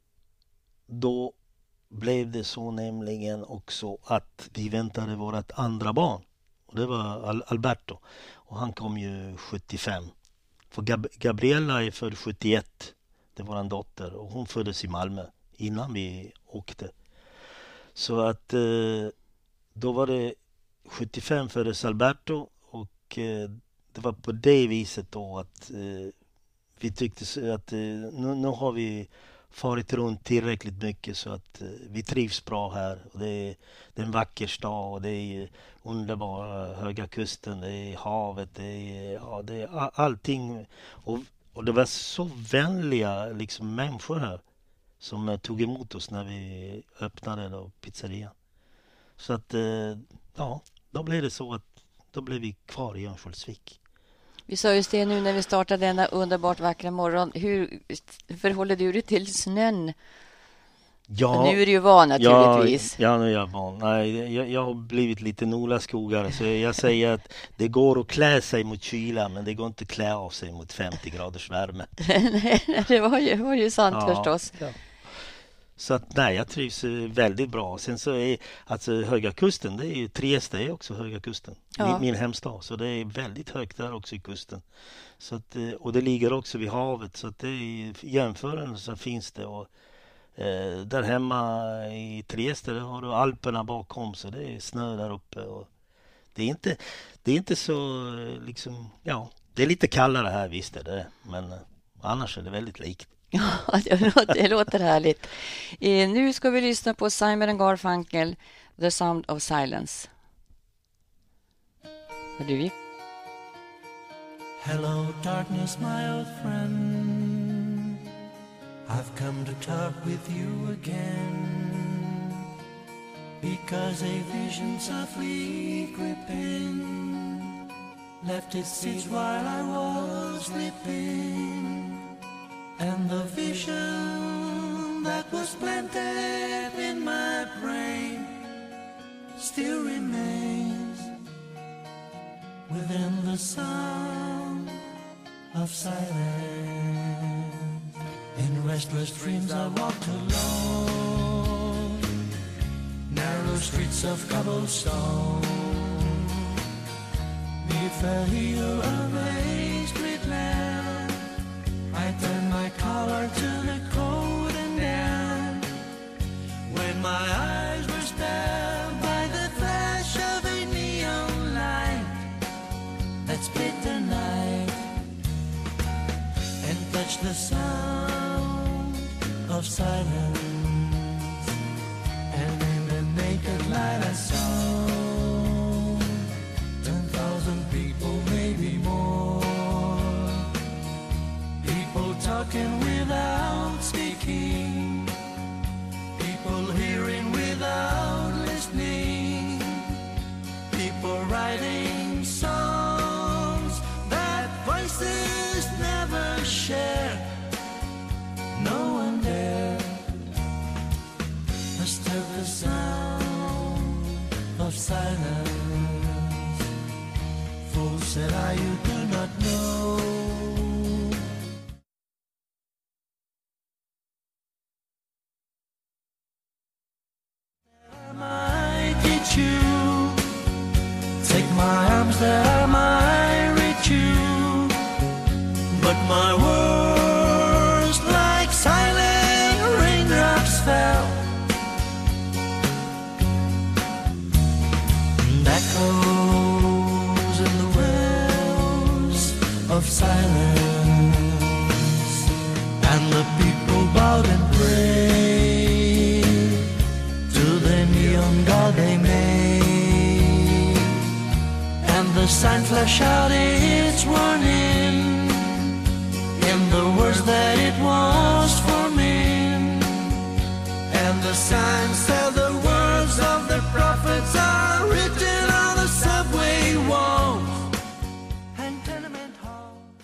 S3: då blev det så nämligen också att vi väntade vårt andra barn. Och det var Alberto. Och han kom ju 75. För Gabriella är född 71. Det var en dotter. Och hon föddes i Malmö innan vi åkte. Så att då var det 75 föddes Alberto. Och det var på det viset då att vi tyckte att nu har vi farit runt tillräckligt mycket så att vi trivs bra här. Och det är en vacker stad och det är underbara Höga Kusten, det är havet, det är allting. Och det var så vänliga liksom människor här som tog emot oss när vi öppnade då pizzerian. Så att då blev det så att då blev vi kvar i Örnsköldsvik.
S2: Vi sa just det nu när vi startade denna underbart vackra morgon. Hur förhåller du dig till snön?
S3: Ja,
S2: nu är du ju van naturligtvis.
S3: Ja, nu är jag van. Nej, jag har blivit lite nolaskogare så jag säger att det går att klä sig mot kyla men det går inte att klä av sig mot 50 graders värme.
S2: Nej, det var ju sant förstås.
S3: Ja. Så att nej, jag trivs väldigt bra. Sen så är alltså Höga Kusten, det är ju Trieste är också Höga Kusten. Min hemstad, så det är väldigt högt där också i kusten. Så att, och det ligger också vid havet så att det är jämförande så finns det och där hemma i Trieste där har du Alperna bakom så det är snö där uppe och det är inte så liksom det är lite kallare här visst är det men annars är det väldigt likt.
S2: Ja, det låter härligt. Nu ska vi lyssna på Simon & Garfunkel, The Sound of Silence. Vad du?
S6: Hello darkness my old friend, I've come to talk with you again, because a vision softly creeping left its seeds while I was sleeping. And the vision that was planted in my brain still remains within the sound of silence. In restless dreams I walked alone, narrow narrow streets of cobblestone. Neath a hill of a street lamp, I turn my collar to the cold and damp. When my eyes were stabbed by the flash of a neon light that split the night and touched the sound of silence, and in the naked light I saw 10,000 people, maybe more, people talking without speaking, people hearing without listening, people writing songs that voices never share. No one there disturb the sound of silence. Fools said I, you do not know. I might get you. Take my arms that I might reach you. But my words like silent raindrops fell, and echoes in the wells of silence, and the people bowed and prayed to the neon god they made, and the sign flashed out its warning in the words that it was for me, and the sign said the words of the prophets are written on the subway walls and tenement halls.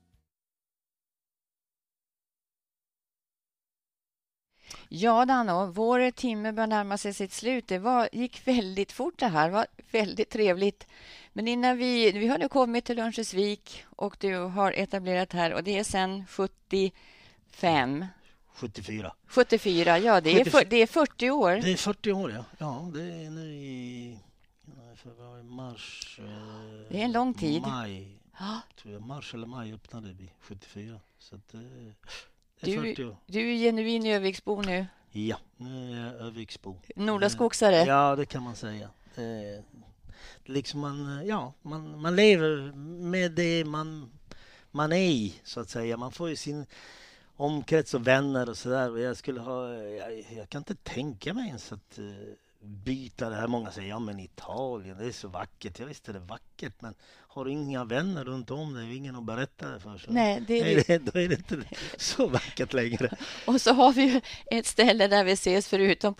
S2: Ja, Danne, vår timme börjar närma sig sitt slut. Gick väldigt fort det här. Det var väldigt trevligt. Men innan vi har nu kommit till Örnsköldsvik och du har etablerat här, och det är sedan 75.
S3: 74.
S2: 74, ja, det är 40 år.
S3: Det är 40 år, ja. Ja, det är nu i mars.
S2: Det är en lång tid.
S3: Maj. Tror jag, mars eller maj öppnade vi 74. Så att, det är 40 år.
S2: Du är genuin Öviksbo nu.
S3: Ja, nu är jag Öviksbo.
S2: Nordaskogsare.
S3: Ja, det kan man säga. Liksom man lever med det man är i, så att säga. Man får ju sin omkrets och vänner och sådär. Jag kan inte tänka mig ens att byta det här. Många säger, ja men Italien, det är så vackert. Jag visste det är vackert, men har du inga vänner runt om dig, ingen att berätta det för. Så
S2: Nej,
S3: då är det inte så vackert längre.
S2: Och så har vi ju ett ställe där vi ses, förutom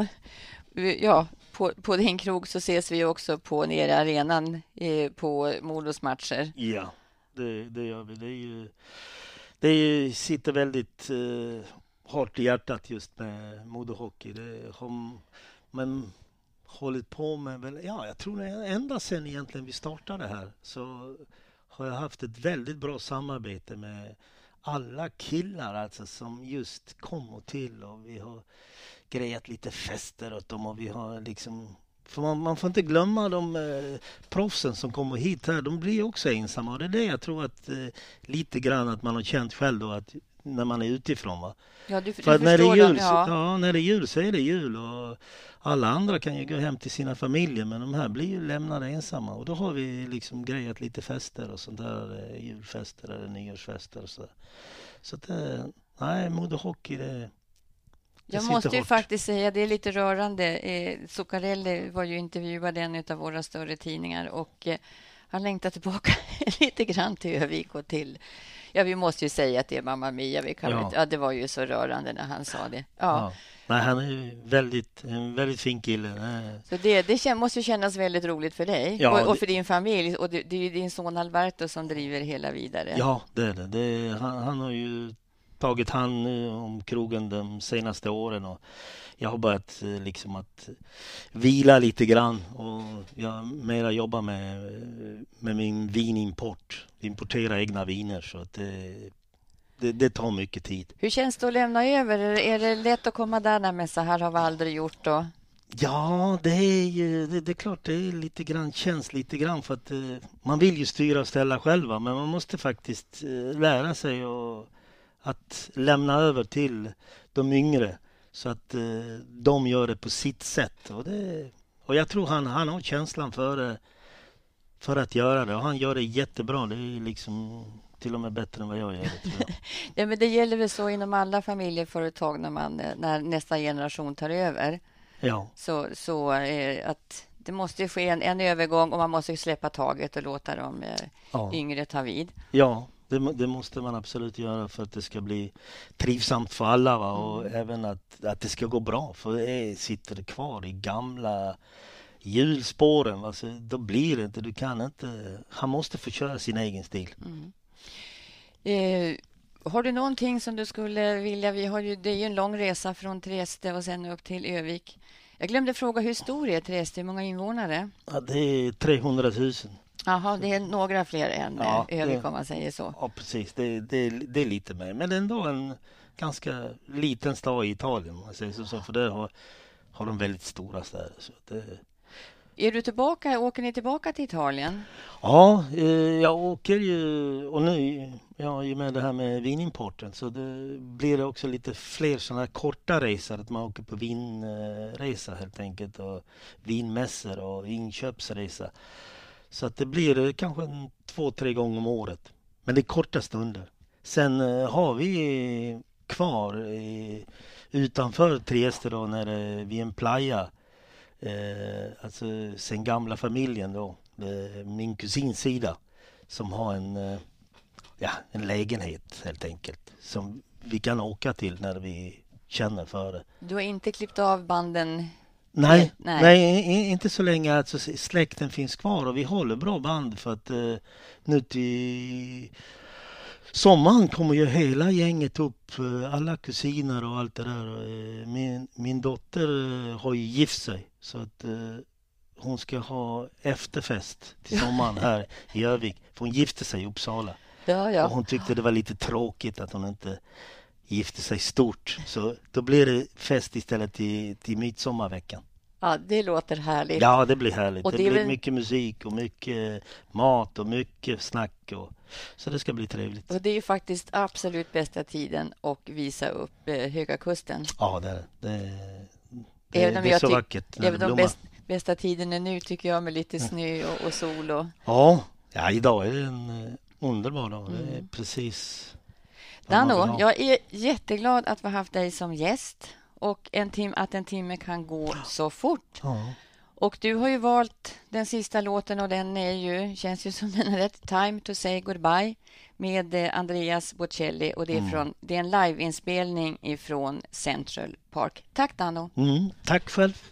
S2: på din krog, så ses vi också på nere i arenan på Modos matcher.
S3: Ja, det gör vi. Det sitter väldigt hårt i hjärtat just med Modo Hockey. Det har man hållit på med, jag tror det är ända sedan egentligen vi startade här, så har jag haft ett väldigt bra samarbete med alla killar alltså, som just kom till, och vi har grejat lite fester åt dem, och vi har liksom, för man får inte glömma de proffsen som kommer hit här, de blir också ensamma, och det är det jag tror att lite grann att man har känt själv då, att när man är utifrån, va?
S2: Ja, du
S3: för när det är jul,
S2: ja.
S3: När det är jul så är det jul, och alla andra kan ju gå hem till sina familjer, men de här blir ju lämnade ensamma, och då har vi liksom grejat lite fester och sånt där, julfester eller nyårsfester och så att nej, Modo Hockey det
S2: jag måste ju faktiskt säga, det är lite rörande. Zuccarelli var ju intervjuad i en av våra större tidningar, och han längtar tillbaka lite grann till Övik och till, ja, vi måste ju säga att det är Mamma Mia. Det var ju så rörande när han sa det. Ja.
S3: Nej, han är ju en väldigt fin kille.
S2: Så det måste ju kännas väldigt roligt för dig och för din familj. Och det är ju din son Alberto som driver hela vidare.
S3: Ja, det är det. Han har ju tagit hand om krogen de senaste åren, och jag har börjat liksom att vila lite grann, och jag mera jobbar med min vinimport, importera egna viner, så att det tar mycket tid.
S2: Hur känns det att lämna över? Är det lätt att komma där när så här har vi aldrig gjort då?
S3: Ja, det är ju, det är klart det är lite grann, känns lite grann för att man vill ju styra och ställa själva, men man måste faktiskt lära sig att lämna över till de yngre så att de gör det på sitt sätt. Och jag tror han har känslan för att göra det, och han gör det jättebra. Det är liksom till och med bättre än vad jag gör det, tror jag.
S2: Ja, men det gäller väl så inom alla familjeföretag när nästa generation tar över.
S3: Ja.
S2: Så att det måste ske en övergång, och man måste släppa taget och låta de yngre ta vid.
S3: Ja, det måste man absolut göra för att det ska bli trivsamt för alla, va? Och även att det ska gå bra, för det sitter kvar i gamla hjulspåren, va? Så då blir det inte, du kan inte, han måste få köra sin egen stil.
S2: Har du någonting som du skulle vilja, det är ju en lång resa från Trieste och sen upp till Övik. Jag glömde fråga, hur stor är Trieste? Hur många invånare?
S3: Ja, det är 300 000.
S2: Jaha, det är några fler än Övik, om man säger så.
S3: Ja, precis. Det är lite mer. Men det är ändå en ganska liten stad i Italien, om man säger så. För där har de väldigt stora städer. Så
S2: Åker ni tillbaka till Italien?
S3: Ja, jag åker ju, och nu jag är med det här med vinimporten, så det blir det också lite fler sådana här korta resor, att man åker på vinresa helt enkelt, och vinmässor och inköpsresa. Så att det blir kanske 2-3 gånger om året, men det är korta stunder. Sen har vi kvar utanför Trieste då, när vi är en playa, alltså sen gamla familjen då, min kusins sida, som har en lägenhet helt enkelt, som vi kan åka till när vi känner för det.
S2: Du har inte klippt av banden?
S3: Nej, inte så länge. Alltså, släkten finns kvar och vi håller bra band, för att nu till sommaren kommer ju hela gänget upp, alla kusiner och allt det där. Min dotter har ju gift sig, så att hon ska ha efterfest till sommaren här i Övik. För hon gifte sig i Uppsala.
S2: Ja.
S3: Och hon tyckte det var lite tråkigt att hon inte gifte sig stort. Så då blir det fest istället till midsommarveckan.
S2: Ja, det låter härligt.
S3: Ja, det blir härligt.
S2: Och
S3: det blir mycket musik och mycket mat och mycket snack. Så det ska bli trevligt.
S2: Och det är ju faktiskt absolut bästa tiden att visa upp Höga Kusten.
S3: Ja, det är så vackert.
S2: Även om bästa tiden är nu, tycker jag, med lite snö och sol.
S3: Ja, idag är det en underbar dag. Det är precis.
S2: Danno, jag är jätteglad att vi har haft dig som gäst, och att en timme kan gå så fort.
S3: Ja. Och
S2: du har ju valt den sista låten, och den känns ju som den är rätt, Time to say goodbye, med Andreas Bocelli, och det är en liveinspelning ifrån Central Park. Tack, Danno.
S3: Tack själv.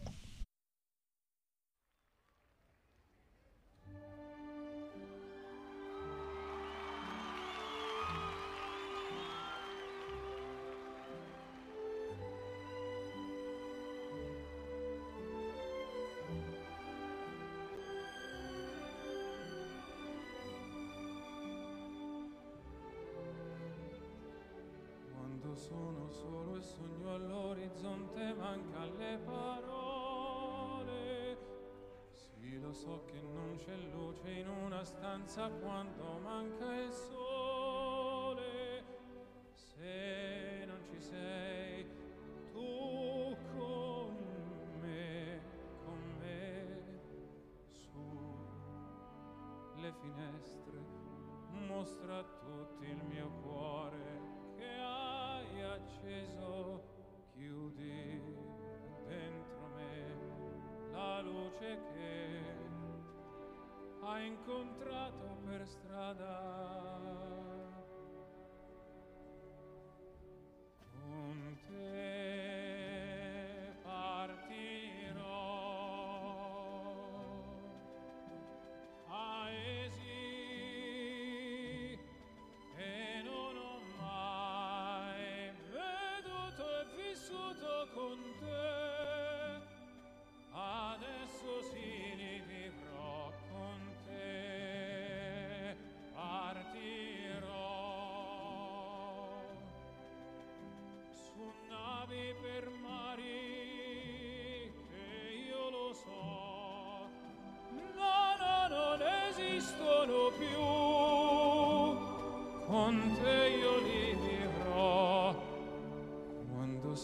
S5: Sono solo e sogno all'orizzonte, manca le parole. Sì, lo so che non c'è luce in una stanza quando manca il sole. Se non ci sei tu con me, su le finestre, mostra a tutti il mio cuore che hai acceso, chiudi dentro me la luce che hai incontrato per strada. Con te partirò, paesi che non ho mai veduto e vissuto con te, adesso sì li vivrò con te.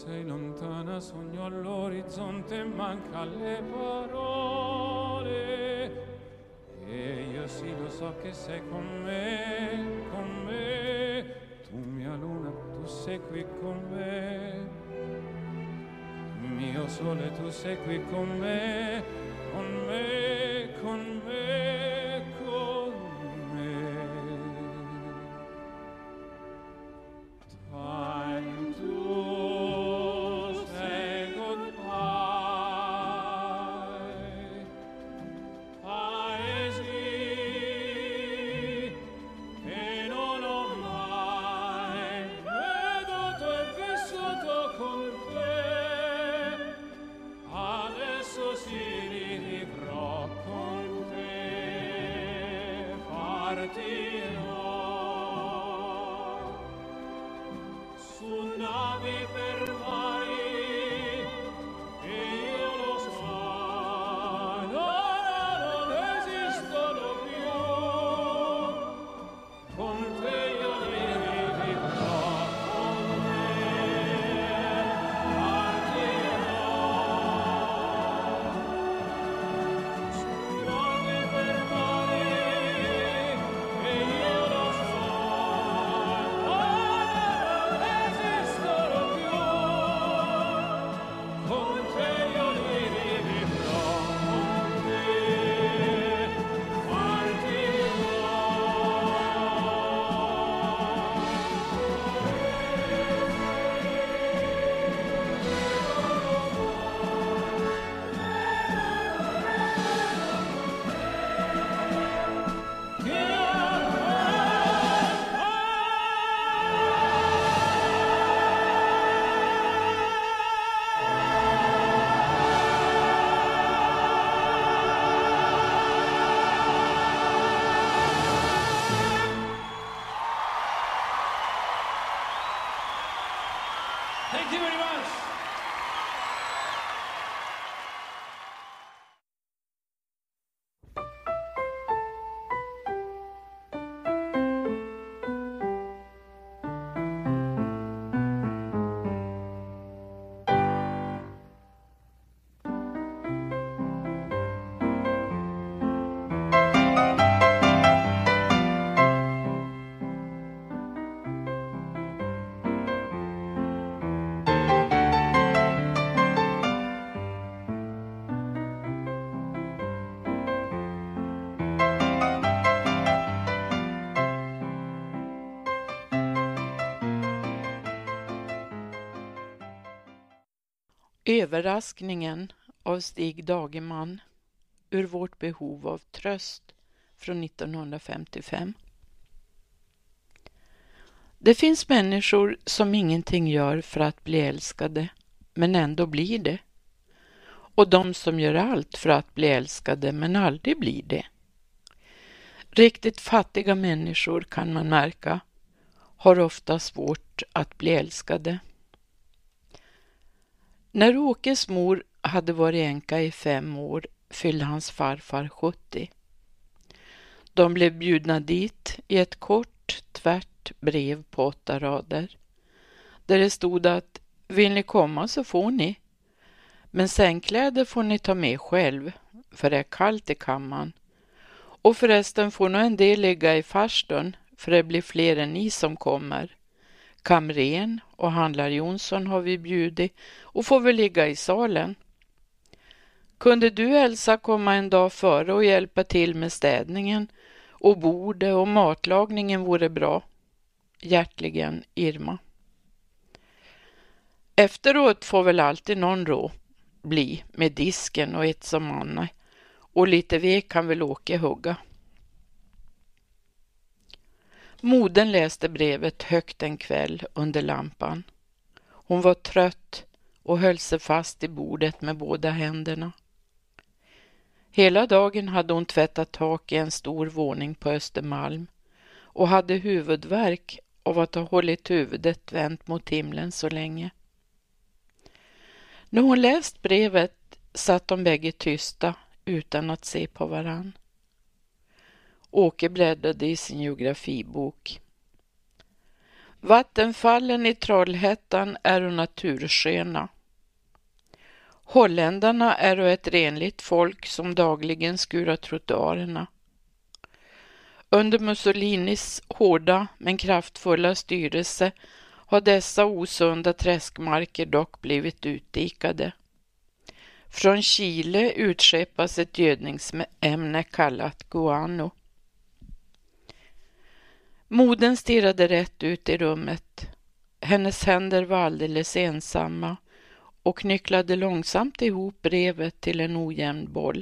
S5: sei lontana, sogno all'orizzonte, manca le parole. E io sì lo so che sei con me, con me. Tu mia luna, tu sei qui con me. Mio sole, tu sei qui con me, con me, con me, con me. Time to say goodbye. Paesi che non ho mai veduto e vissuto con te. Adesso si rivivrò con te. Partirò su navi per mari, e io lo so, non esistono più. Con te io li rivivrò, con te partirò. Su navi per mari, e io lo so, non esistono più. Con te io li rivivrò, con te partirò. Thank you very much.
S7: Överraskningen av Stig Dagerman ur vårt behov av tröst från 1955. Det finns människor som ingenting gör för att bli älskade, men ändå blir det. Och de som gör allt för att bli älskade, men aldrig blir det. Riktigt fattiga människor, kan man märka, har ofta svårt att bli älskade. När Åkes mor hade varit änka i 5 år fyllde hans farfar 70. De blev bjudna dit i ett kort, tvärt brev på 8 rader. Där det stod att vill ni komma så får ni. Men sängkläder får ni ta med själv, för det är kallt i kammaren. Och förresten får nog en del ligga i farstun, för det blir fler än ni som kommer. Kamren och handlar Jonsson har vi bjudit och får väl ligga i salen. Kunde du, Elsa, komma en dag före och hjälpa till med städningen och bordet och matlagningen vore bra. Hjärtligen, Irma. Efteråt får väl alltid någon rå bli med disken och ett som Anna, och lite vek kan väl Åke hugga. Modern läste brevet högt en kväll under lampan. Hon var trött och höll sig fast i bordet med båda händerna. Hela dagen hade hon tvättat tak i en stor våning på Östermalm och hade huvudvärk av att ha hållit huvudet vänt mot himlen så länge. När hon läst brevet satt de bägge tysta utan att se på varann. Åke bläddrade i sin geografibok. Vattenfallen i Trollhättan är natursköna. Holländarna är ett renligt folk som dagligen skurar trottoarerna. Under Mussolinis hårda men kraftfulla styrelse har dessa osunda träskmarker dock blivit utdikade. Från Chile utskeppas ett gödningsämne kallat guano. Modern stirrade rätt ut i rummet. Hennes händer var alldeles ensamma och knycklade långsamt ihop brevet till en ojämn boll.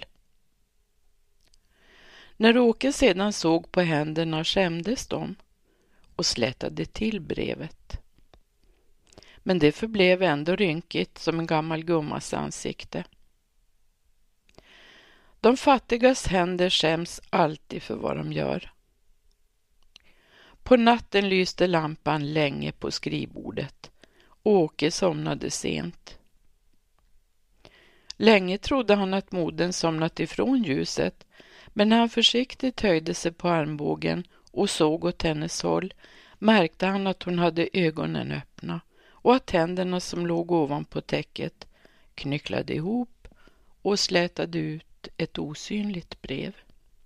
S7: När Åke sedan såg på händerna skämdes de och slätade till brevet. Men det förblev ändå rynkigt som en gammal gummas ansikte. De fattigas händer skäms alltid för vad de gör. På natten lyste lampan länge på skrivbordet. Åke somnade sent. Länge trodde han att modern somnat ifrån ljuset, men när han försiktigt höjde sig på armbågen och såg åt hennes håll märkte han att hon hade ögonen öppna och att händerna som låg ovanpå täcket knycklade ihop och slätade ut ett osynligt brev.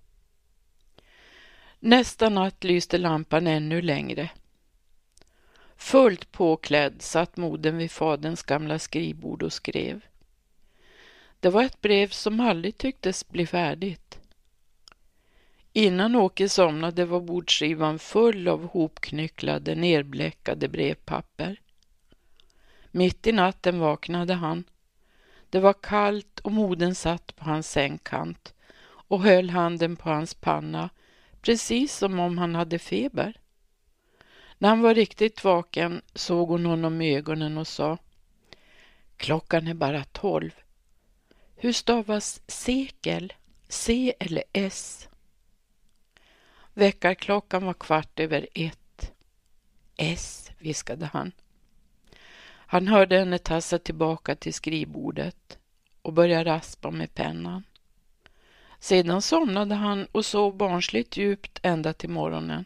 S7: Nästa natt lyste lampan ännu längre. Fullt påklädd satt modern vid faderns gamla skrivbord och skrev. Det var ett brev som aldrig tycktes bli färdigt. Innan Åke somnade var bordskivan full av hopknycklade, nerbläckade brevpapper. Mitt i natten vaknade han. Det var kallt och modern satt på hans sängkant och höll handen på hans panna, precis som om han hade feber. När han var riktigt vaken såg hon honom i ögonen och sa: klockan är bara 12. Hur stavas sekel? C eller S? Väckarklockan var 1:15. S, viskade han. Han hörde henne tassa tillbaka till skrivbordet och börja raspa med pennan. Sedan somnade han och sov barnsligt djupt ända till morgonen.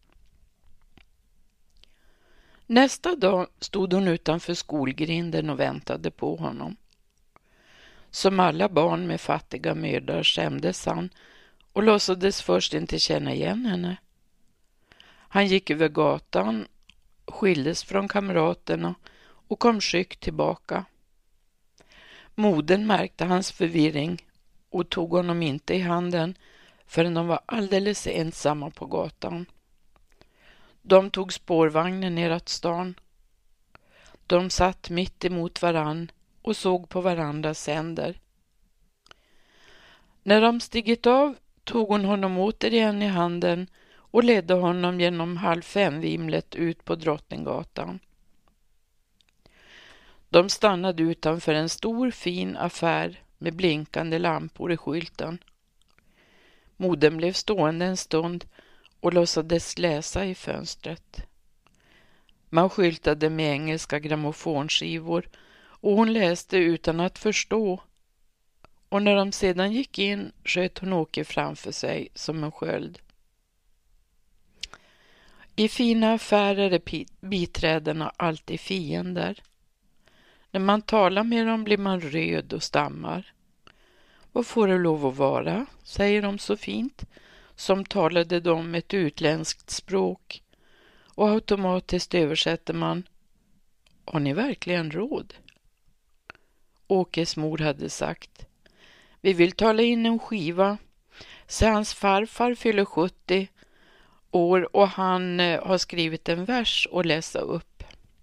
S7: Nästa dag stod hon utanför skolgrinden och väntade på honom. Som alla barn med fattiga mödrar skämdes han och låtsades först inte känna igen henne. Han gick över gatan, skildes från kamraterna och kom skyggt tillbaka. Modern märkte hans förvirring och tog honom inte i handen förrän de var alldeles ensamma på gatan. De tog spårvagnen neråt stan. De satt mitt emot varann och såg på varandras händer. När de stigit av tog hon honom återigen i handen och ledde honom genom 4:30-vimlet ut på Drottninggatan. De stannade utanför en stor fin affär med blinkande lampor i skylten. Modern blev stående en stund och låtsades läsa i fönstret. Man skyltade med engelska grammofonskivor och hon läste utan att förstå. Och när de sedan gick in sköt hon Åke framför sig som en sköld. I fina affärer är biträdena alltid fiender. När man talar med dem blir man röd och stammar. Vad får det lov att vara, säger de så fint, som talade de ett utländskt språk. Och automatiskt översätter man: har ni verkligen råd? Åkes mor hade sagt: vi vill tala in en skiva. Så hans farfar fyller 70 år och han har skrivit en vers och läsa upp.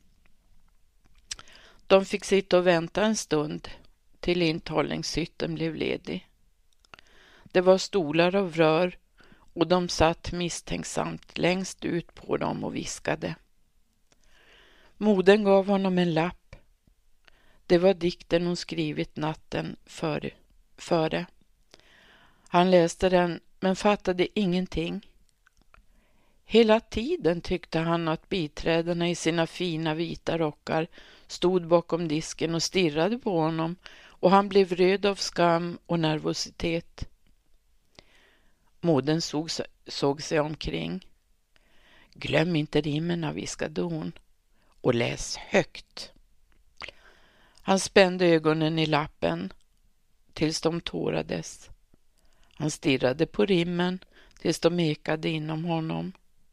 S7: De fick sitta och vänta en stund till intagningshytten blev ledig. Det var stolar av rör och de satt misstänksamt längst ut på dem och viskade. Modern gav honom en lapp. Det var dikten hon skrivit natten före. Han läste den men fattade ingenting. Hela tiden tyckte han att biträdena i sina fina vita rockar stod bakom disken och stirrade på honom och han blev röd av skam och nervositet. Modern såg sig omkring. Glöm inte rimmerna, viskade hon, och läs högt. Han spände ögonen i lappen tills de tårades. Han stirrade på rimmen tills de ekade inom honom.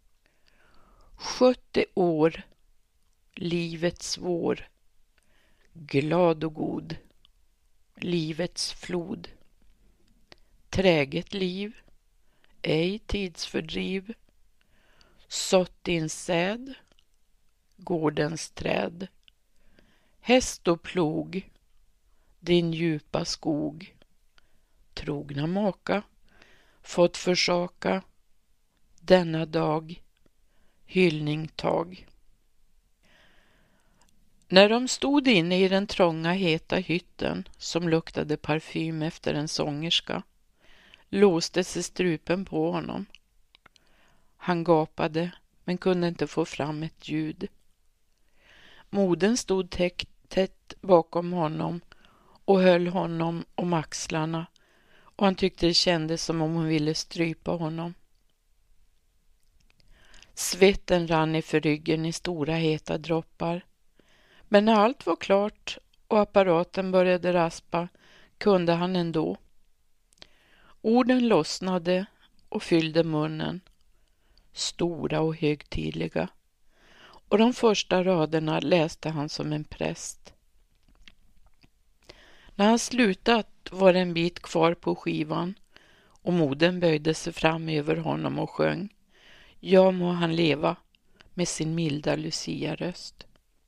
S7: 70 år, livets vår, glad och god, livets flod. Träget liv, ej tidsfördriv, sått din säd, gårdens träd, häst och plog, din djupa skog, trogna maka, fått försaka, denna dag, hyllning tag. När de stod inne i den trånga heta hytten som luktade parfym efter en sångerska, låste sig strupen på honom. Han gapade men kunde inte få fram ett ljud. Modern stod tätt bakom honom och höll honom om axlarna, och han tyckte det kändes som om hon ville strypa honom. Svetten rann i ryggen i stora heta droppar. Men när allt var klart och apparaten började raspa kunde han ändå. Orden lossnade och fyllde munnen, stora och högtidliga, och de första raderna läste han som en präst. När han slutat var det en bit kvar på skivan och modern böjde sig fram över honom och sjöng Ja må han leva med sin milda Lucia-röst.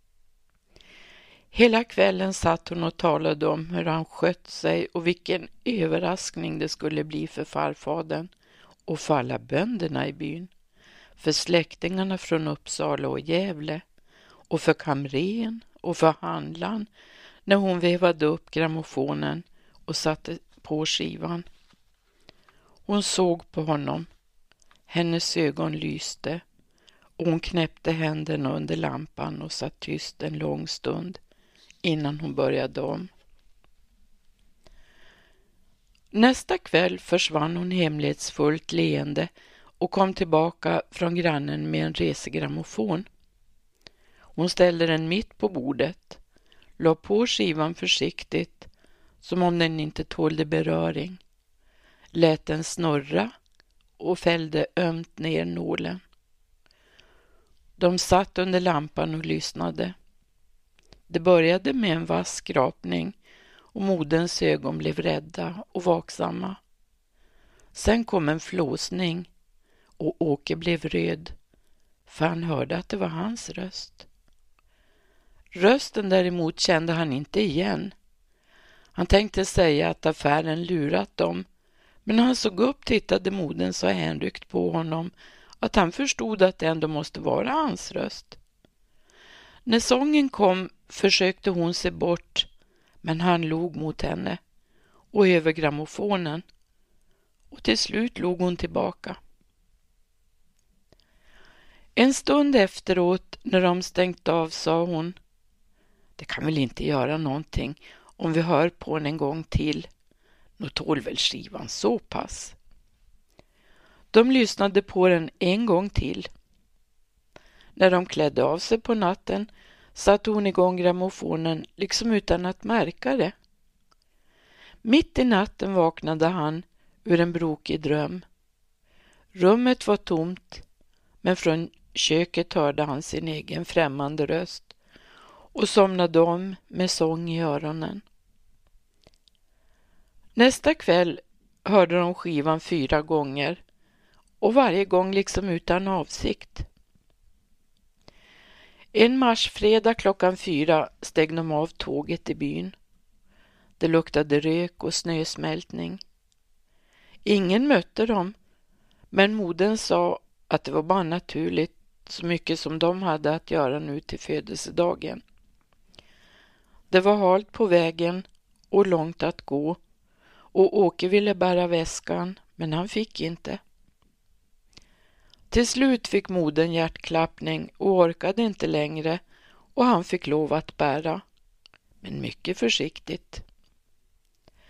S7: Hela kvällen satt hon och talade om hur han skött sig och vilken överraskning det skulle bli för farfadern och för alla bönderna i byn, för släktingarna från Uppsala och Gävle och för kamren och för handlaren när hon vevade upp grammofonen och satte på skivan. Hon såg på honom, hennes ögon lyste och hon knäppte händerna under lampan och satt tyst en lång stund innan hon började om. Nästa kväll försvann hon hemlighetsfullt leende och kom tillbaka från grannen med en resegrammofon. Hon ställde den mitt på bordet, la på skivan försiktigt som om den inte tålde beröring, lät den snurra och fällde ömt ner nålen. De satt under lampan och lyssnade. Det började med en vass skrapning och moderns ögon blev rädda och vaksamma. Sen kom en flåsning och Åke blev röd, för han hörde att det var hans röst. Rösten däremot kände han inte igen. Han tänkte säga att affären lurat dem, men när han såg upp tittade modern så hänryckt på honom att han förstod att det ändå måste vara hans röst. När sången kom försökte hon se bort, men han log mot henne och över grammofonen, och till slut log hon tillbaka. En stund efteråt när de stängt av sa hon: Det kan väl inte göra någonting om vi hör på den en gång till. Nå tål väl skivan så pass. De lyssnade på den en gång till. När de klädde av sig på natten satte hon igång grammofonen liksom utan att märka det. Mitt i natten vaknade han ur en brokig dröm. Rummet var tomt, men från köket hörde han sin egen främmande röst och somnade om med sång i öronen. Nästa kväll hörde de skivan 4 gånger och varje gång liksom utan avsikt. En marsfredag klockan 4 steg de av tåget i byn. Det luktade rök och snösmältning. Ingen mötte dem, men modern sa att det var bara naturligt, så mycket som de hade att göra nu till födelsedagen. Det var halt på vägen och långt att gå, och Åke ville bära väskan, men han fick inte. Till slut fick modern hjärtklappning och orkade inte längre, och han fick lov att bära, men mycket försiktigt.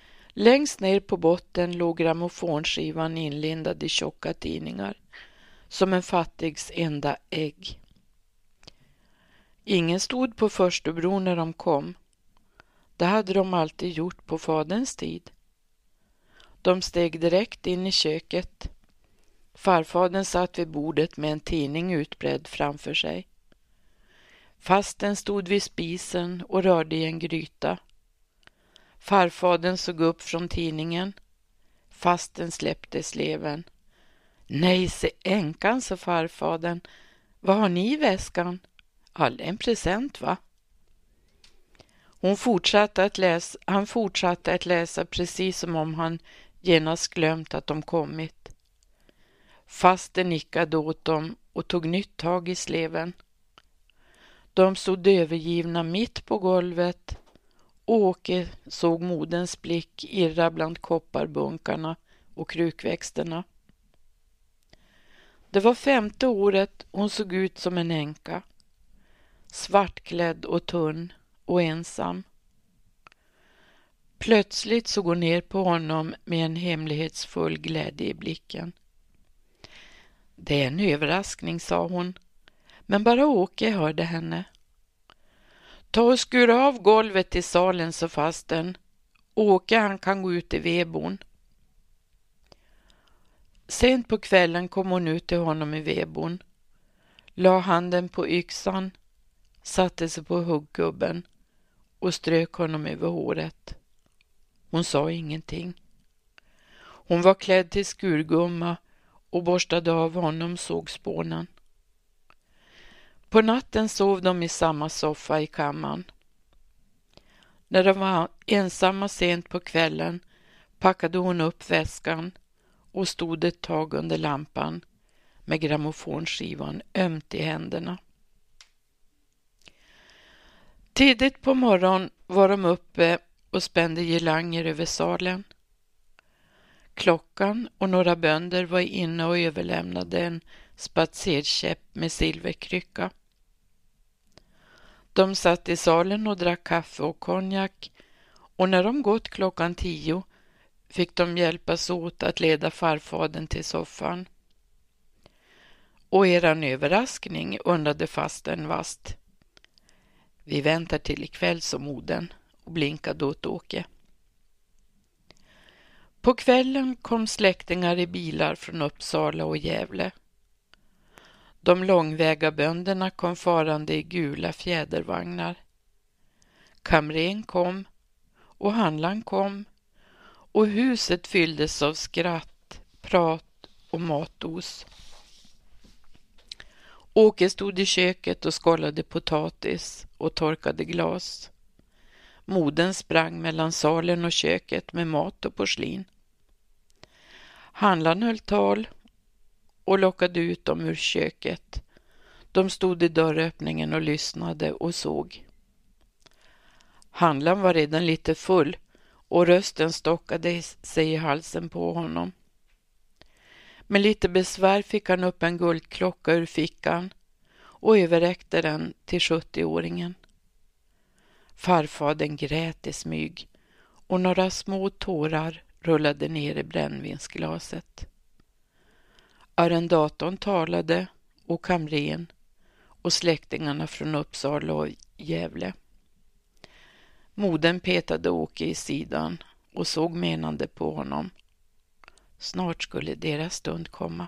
S7: Längst ner på botten låg grammofonskivan inlindad i tjocka tidningar, som en fattigs enda ägg. Ingen stod på förstubron när de kom. Det hade de alltid gjort på faderns tid. De steg direkt in i köket. Farfadern satt vid bordet med en tidning utbredd framför sig. Fasten stod vid spisen och rörde i en gryta. Farfadern såg upp från tidningen. Fasten släppte sleven. Nej, se änkan, sa farfadern. Vad har ni i väskan? All en present, va? Han fortsatte att läsa precis som om han genast glömt att de kommit. Fasten nickade åt dem och tog nytt tag i sleven. De stod övergivna mitt på golvet. Åke såg moderns blick irra bland kopparbunkarna och krukväxterna. Det var 5:e året hon såg ut som en änka. Svartklädd och tunn och ensam. Plötsligt såg hon ner på honom med en hemlighetsfull glädje i blicken. Det är en överraskning, sa hon, men bara Åke hörde henne. Ta och skura av golvet i salen, så fasten. Åke, han kan gå ut i vedbon. Sent på kvällen kom hon ut till honom i vedbon. La handen på yxan, satte sig på huggubben och strök honom över håret. Hon sa ingenting. Hon var klädd till skurgumma och borstade av honom sågspånen. På natten sov de i samma soffa i kammaren. När de var ensamma sent på kvällen packade hon upp väskan och stod ett tag under lampan med grammofonskivan ömt i händerna. Tidigt på morgon var de uppe och spände girlanger över salen. Klockan och några bönder var inne och överlämnade en spatserkäpp med silverkrycka. De satt i salen och drack kaffe och konjak, och när de gått 10:00 fick de hjälpas åt att leda farfadern till soffan. Och eran överraskning, undrade fasten vast. Vi väntar till ikväll, som modern, och blinkade åt Åke. På kvällen kom släktingar i bilar från Uppsala och Gävle. De långväga bönderna kom farande i gula fjädervagnar. Kamren kom och handlaren kom, och huset fylldes av skratt, prat och matos. Åke stod i köket och skållade potatis och torkade glas. Modern sprang mellan salen och köket med mat och porslin. Handlaren höll tal och lockade ut dem ur köket. De stod i dörröppningen och lyssnade och såg. Handlaren var redan lite full och rösten stockade sig i halsen på honom. Med lite besvär fick han upp en guldklocka ur fickan och överräckte den till 70-åringen. Farfadern grät i smyg och några små tårar rullade ner i brännvinsglaset. Arrendatorn talade och kamren och släktingarna från Uppsala och Gävle. Modern petade Åke i sidan och såg menande på honom. Snart skulle deras stund komma.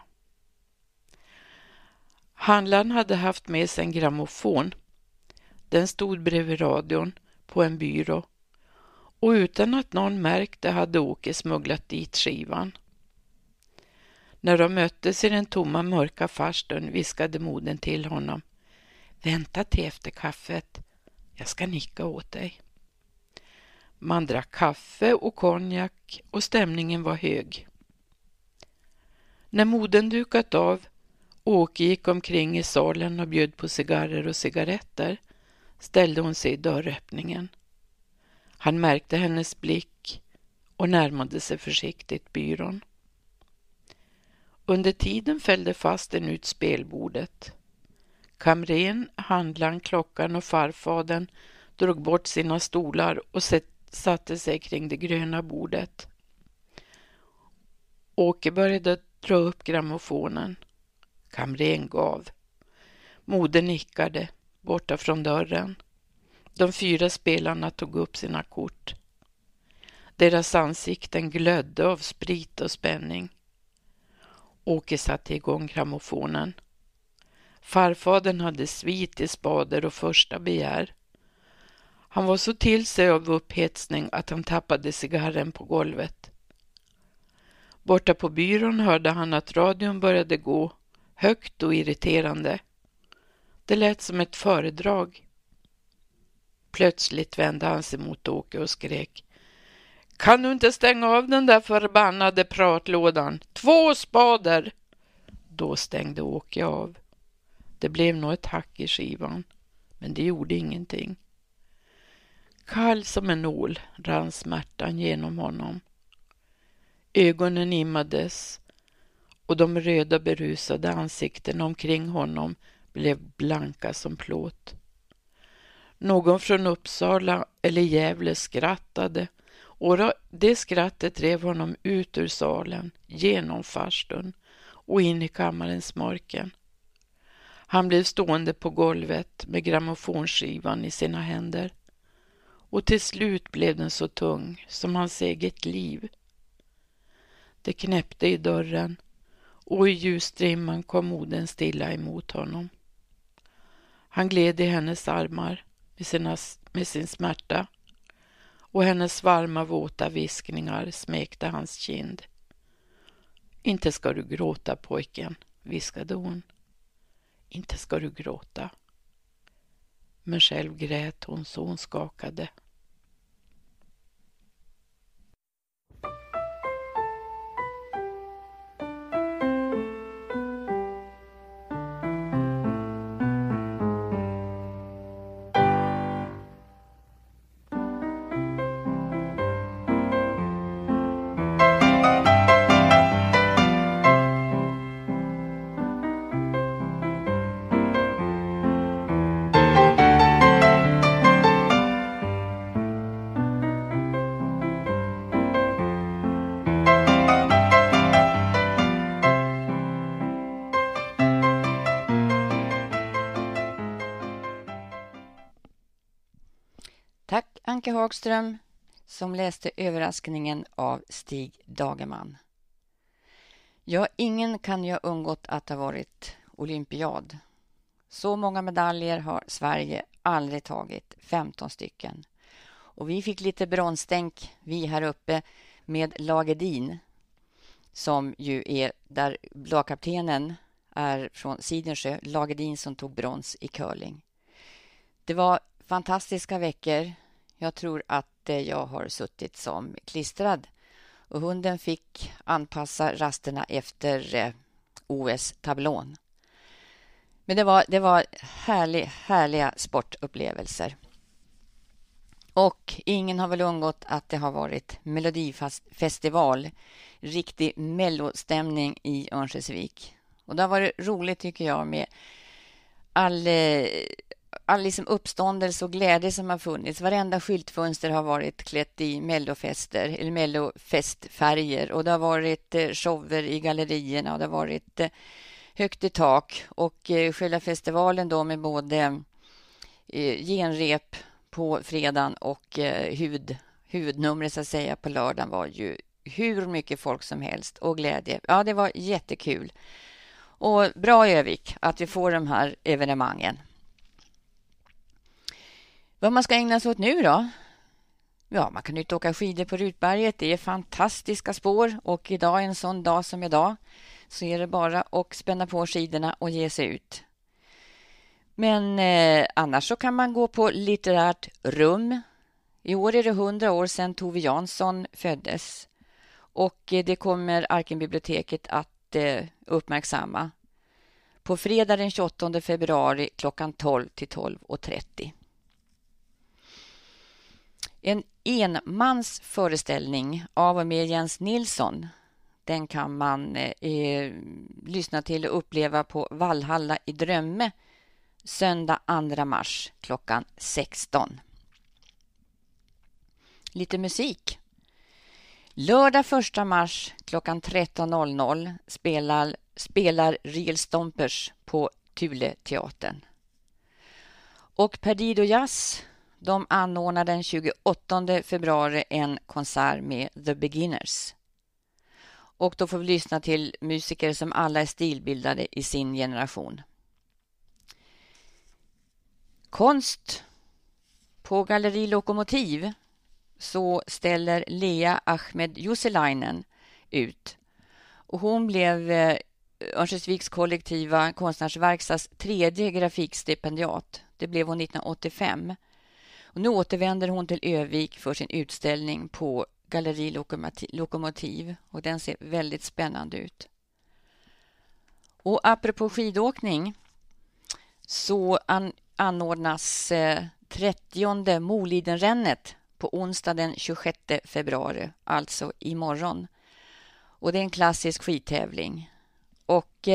S7: Handlaren hade haft med sig en grammofon. Den stod bredvid radion på en byrå, och utan att någon märkte hade Åke smugglat dit skivan. När de möttes i den tomma mörka farstun viskade modern till honom. Vänta till efter kaffet. Jag ska nicka åt dig. Man drack kaffe och konjak och stämningen var hög. När modern dukat av, Åke gick omkring i salen och bjöd på cigarrer och cigaretter, ställde hon sig i dörröppningen. Han märkte hennes blick och närmade sig försiktigt byrån. Under tiden fällde fasten ut spelbordet. Kamren, handlaren, klockan och farfadern drog bort sina stolar och satte sig kring det gröna bordet. Åke började dra upp grammofonen. Kamren gav. Moder nickade borta från dörren. De 4 spelarna tog upp sina kort. Deras ansikten glödde av sprit och spänning. Åke satte igång grammofonen. Farfadern hade svit i spader och första begär. Han var så till sig av upphetsning att han tappade cigarren på golvet. Borta på byrån hörde han att radion började gå, högt och irriterande. Det lät som ett föredrag. Plötsligt vände han sig mot Åke och skrek: Kan du inte stänga av den där förbannade pratlådan? 2 spader! Då stängde Åke av. Det blev nog ett hack i skivan, men det gjorde ingenting. Kall som en nål rann smärtan genom honom. Ögonen immades och de röda berusade ansikten omkring honom blev blanka som plåt. Någon från Uppsala eller Gävle skrattade och det skrattet drev honom ut ur salen, genom farstun och in i kammarens mörken. Han blev stående på golvet med grammofonskivan i sina händer. Och till slut blev den så tung som hans eget liv. Det knäppte i dörren och i ljusstrimman kom modern stilla emot honom. Han gled i hennes armar med sin smärta och hennes varma våta viskningar smekte hans kind. Inte ska du gråta, pojken, viskade hon. Inte ska du gråta. Men själv grät hon så hon skakade.
S2: Tack Anke Hagström som läste överraskningen av Stig Dagerman. Ja, ingen kan ju ha undgått att det har varit olympiad. Så många medaljer har Sverige aldrig tagit, 15 stycken. Och vi fick lite bronsstänk, vi här uppe, med Lagedin som ju är där lagkaptenen är från Sidensjö, Lagedin som tog brons i curling. Det var fantastiska veckor. Jag tror att jag har suttit som klistrad och hunden fick anpassa rasterna efter OS-tablån. Men det var härliga sportupplevelser. Och ingen har väl undgått att det har varit Melodifestival, riktig mellostämning i Örnsköldsvik. Och det har varit roligt tycker jag med all liksom uppståndelse och glädje som har funnits. Varenda skyltfönster har varit klätt i mellofester eller mellofestfärger och det har varit shower i gallerierna och det har varit högt i tak och själva festivalen då med både genrep på fredagen och huvudnumret så att säga på lördagen var ju hur mycket folk som helst och glädje. Ja, det var jättekul. Och bra Övik att vi får de här evenemangen. Vad man ska ägna sig åt nu då? Ja, man kan ut åka skidor på Rutberget. Det är fantastiska spår och idag en sån dag som idag så är det bara att spänna på skidorna och ge sig ut. Men annars så kan man gå på litterärt rum. I år är det 100 år sedan Tove Jansson föddes och det kommer Arkenbiblioteket att uppmärksamma på fredag den 28 februari klockan 12 till 12:30. En enmans föreställning av och med Jens Nilsson, den kan man lyssna till och uppleva på Valhalla i Drömme söndag 2 mars klockan 16. Lite musik. Lördag 1 mars klockan 13.00 spelar spelar Real Stompers på Thule-teatern. Och Perdido Jazz, de anordnar den 28 februari en konsert med The Beginners. Och då får vi lyssna till musiker som alla är stilbildade i sin generation. Konst. På Galleri Lokomotiv så ställer Lea Ahmed Jusselainen ut. Och hon blev Örnsköldsviks kollektiva konstnärsverkstads 3:e grafikstipendiat. Det blev hon 1985. Och nu återvänder hon till Övik för sin utställning på Galleri Lokomotiv. Och den ser väldigt spännande ut. Och apropå skidåkning så anordnas 30:e Molidenrännet på onsdag den 26 februari, alltså imorgon. Och det är en klassisk skidtävling. Och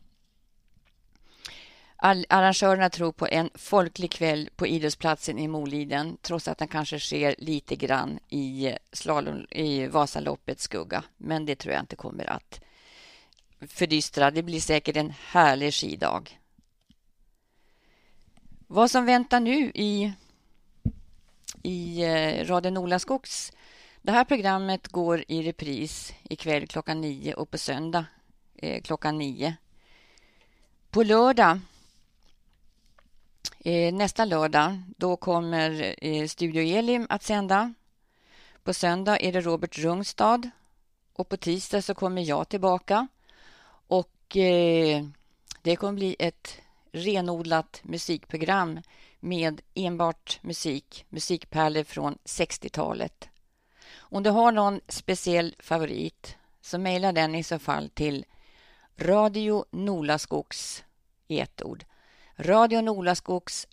S2: arrangörerna tror på en folklig kväll på idrottsplatsen i Moliden, trots att den kanske sker lite grann i Vasaloppets skugga. Men det tror jag inte kommer att fördystra. Det blir säkert en härlig skidag. Vad som väntar nu i Radio Nolaskogs. Det här programmet går i repris ikväll klockan 9 och på söndag klockan 9. På lördag, nästa lördag, då kommer Studio Elim att sända. På söndag är det Robert Rungstad och på tisdag så kommer jag tillbaka. Och det kommer bli ett renodlat musikprogram med enbart musikpärlor från 60-talet. Om du har någon speciell favorit så mejla den i så fall till Radio Nolaskogs i ett ord. Radio Nolaskogs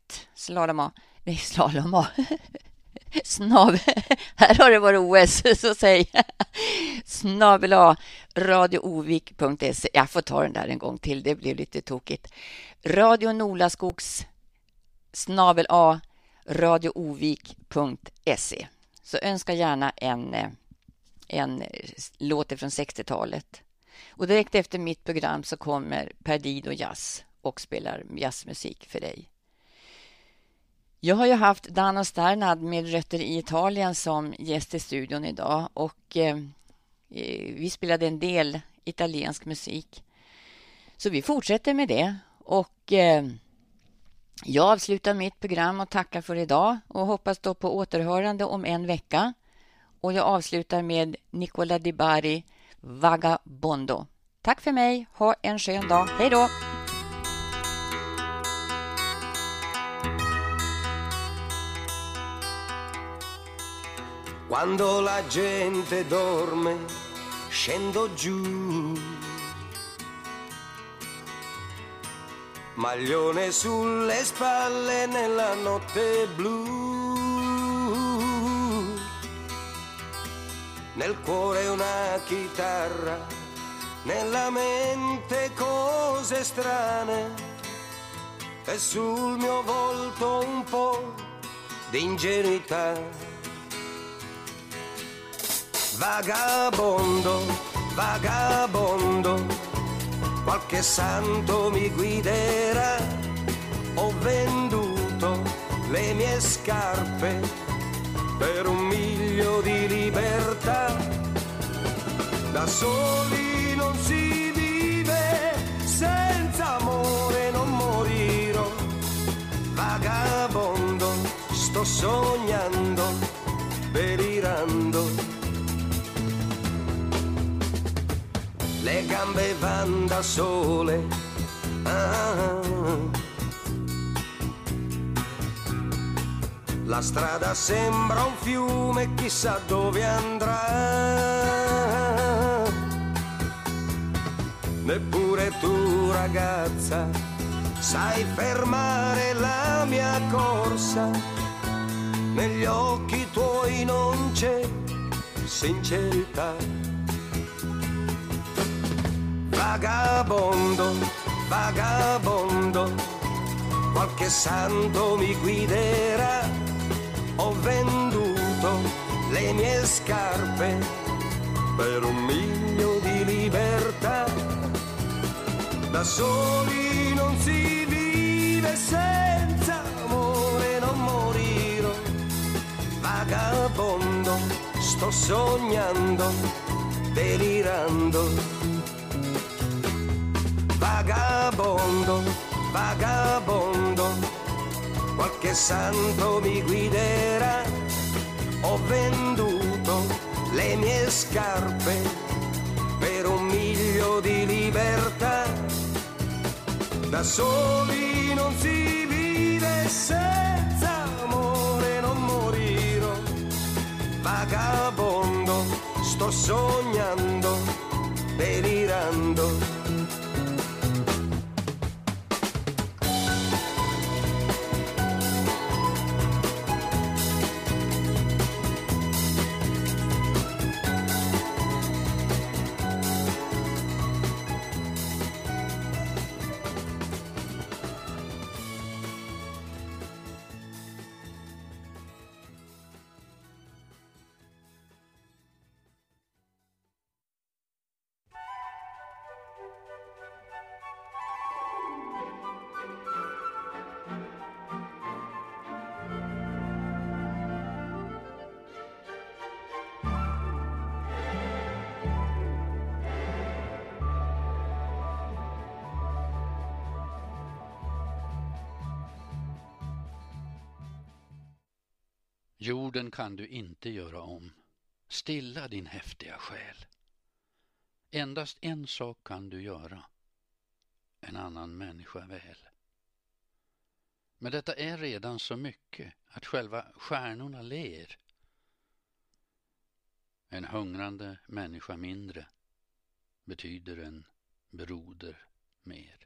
S2: här har det varit OS så säg snabel-a radioovik.se. Jag får ta den där en gång till, det blev lite tokigt. Radio Nolaskogs snabel-a radioovik.se. Så önska gärna en låt från 60-talet. Och direkt efter mitt program så kommer Perdido Jazz och spelar jazzmusik för dig. Jag har ju haft Dano Sternad med rötter i Italien som gäst i studion idag. Och vi spelade en del italiensk musik. Så vi fortsätter med det. Och jag avslutar mitt program och tackar för idag. Och hoppas då på återhörande om en vecka. Och jag avslutar med Nicola Di Bari, Vagabondo. Tack för mig. Ha en skön dag. Hej då!
S8: Quando la gente dorme, scendo giù. Maglione sulle spalle nella notte blu. Nel cuore una chitarra, nella mente cose strane. E sul mio volto un po' di ingenuità. Vagabondo, vagabondo, qualche santo mi guiderà. Ho venduto le mie scarpe per 1 miglio di libertà. Da soli non si vive, senza amore non morirò. Vagabondo, sto sognando, delirando. Le gambe van da sole, la strada sembra un fiume, chissà dove andrà. Neppure tu ragazza sai fermare la mia corsa. Negli occhi tuoi non c'è sincerità. Vagabondo, vagabondo, qualche santo mi guiderà. Ho venduto le mie scarpe per 1 miglio di libertà. Da soli non si vive, senza amore non morirò. Vagabondo, sto sognando, delirando. Vagabondo, vagabondo, qualche santo mi guiderà. Ho venduto le mie scarpe per 1 miglio di libertà. Da soli non si vive, senza amore non morirò. Vagabondo, sto sognando, delirando.
S9: Jorden kan du inte göra om. Stilla din häftiga själ. Endast en sak kan du göra. En annan människa väl. Men detta är redan så mycket att själva stjärnorna ler. En hungrande människa mindre betyder en broder mer.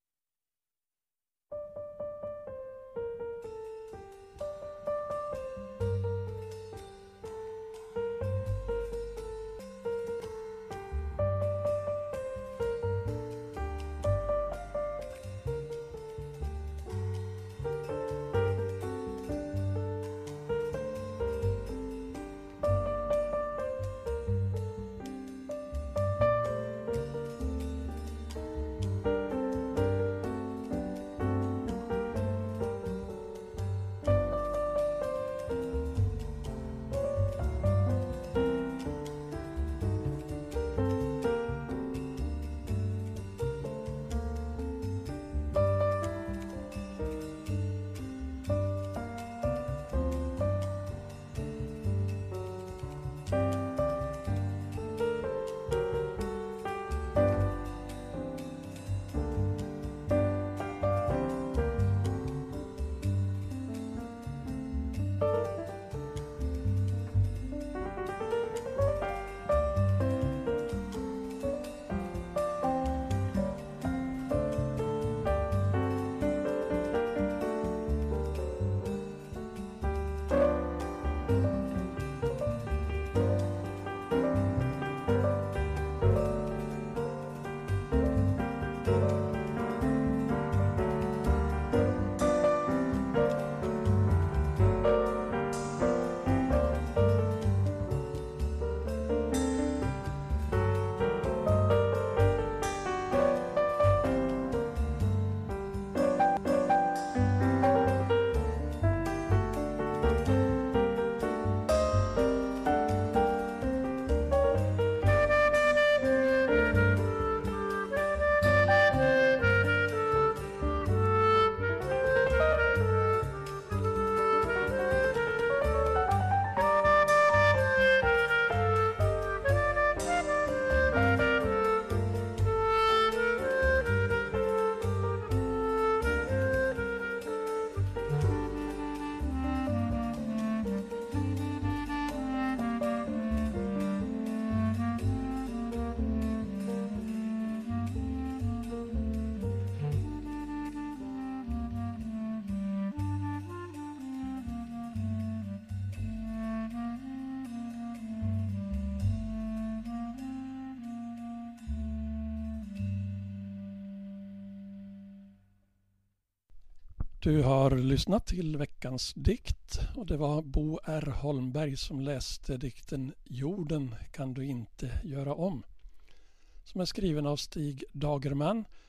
S1: Du har lyssnat till veckans dikt och det var Bo R. Holmberg som läste dikten Jorden kan du inte göra om, som är skriven av Stig Dagerman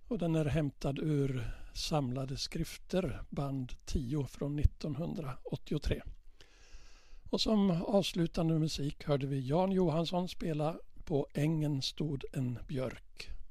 S1: Och den är hämtad ur Samlade skrifter, band 10 från 1983. Och som avslutande musik hörde vi Jan Johansson spela På ängen stod en björk.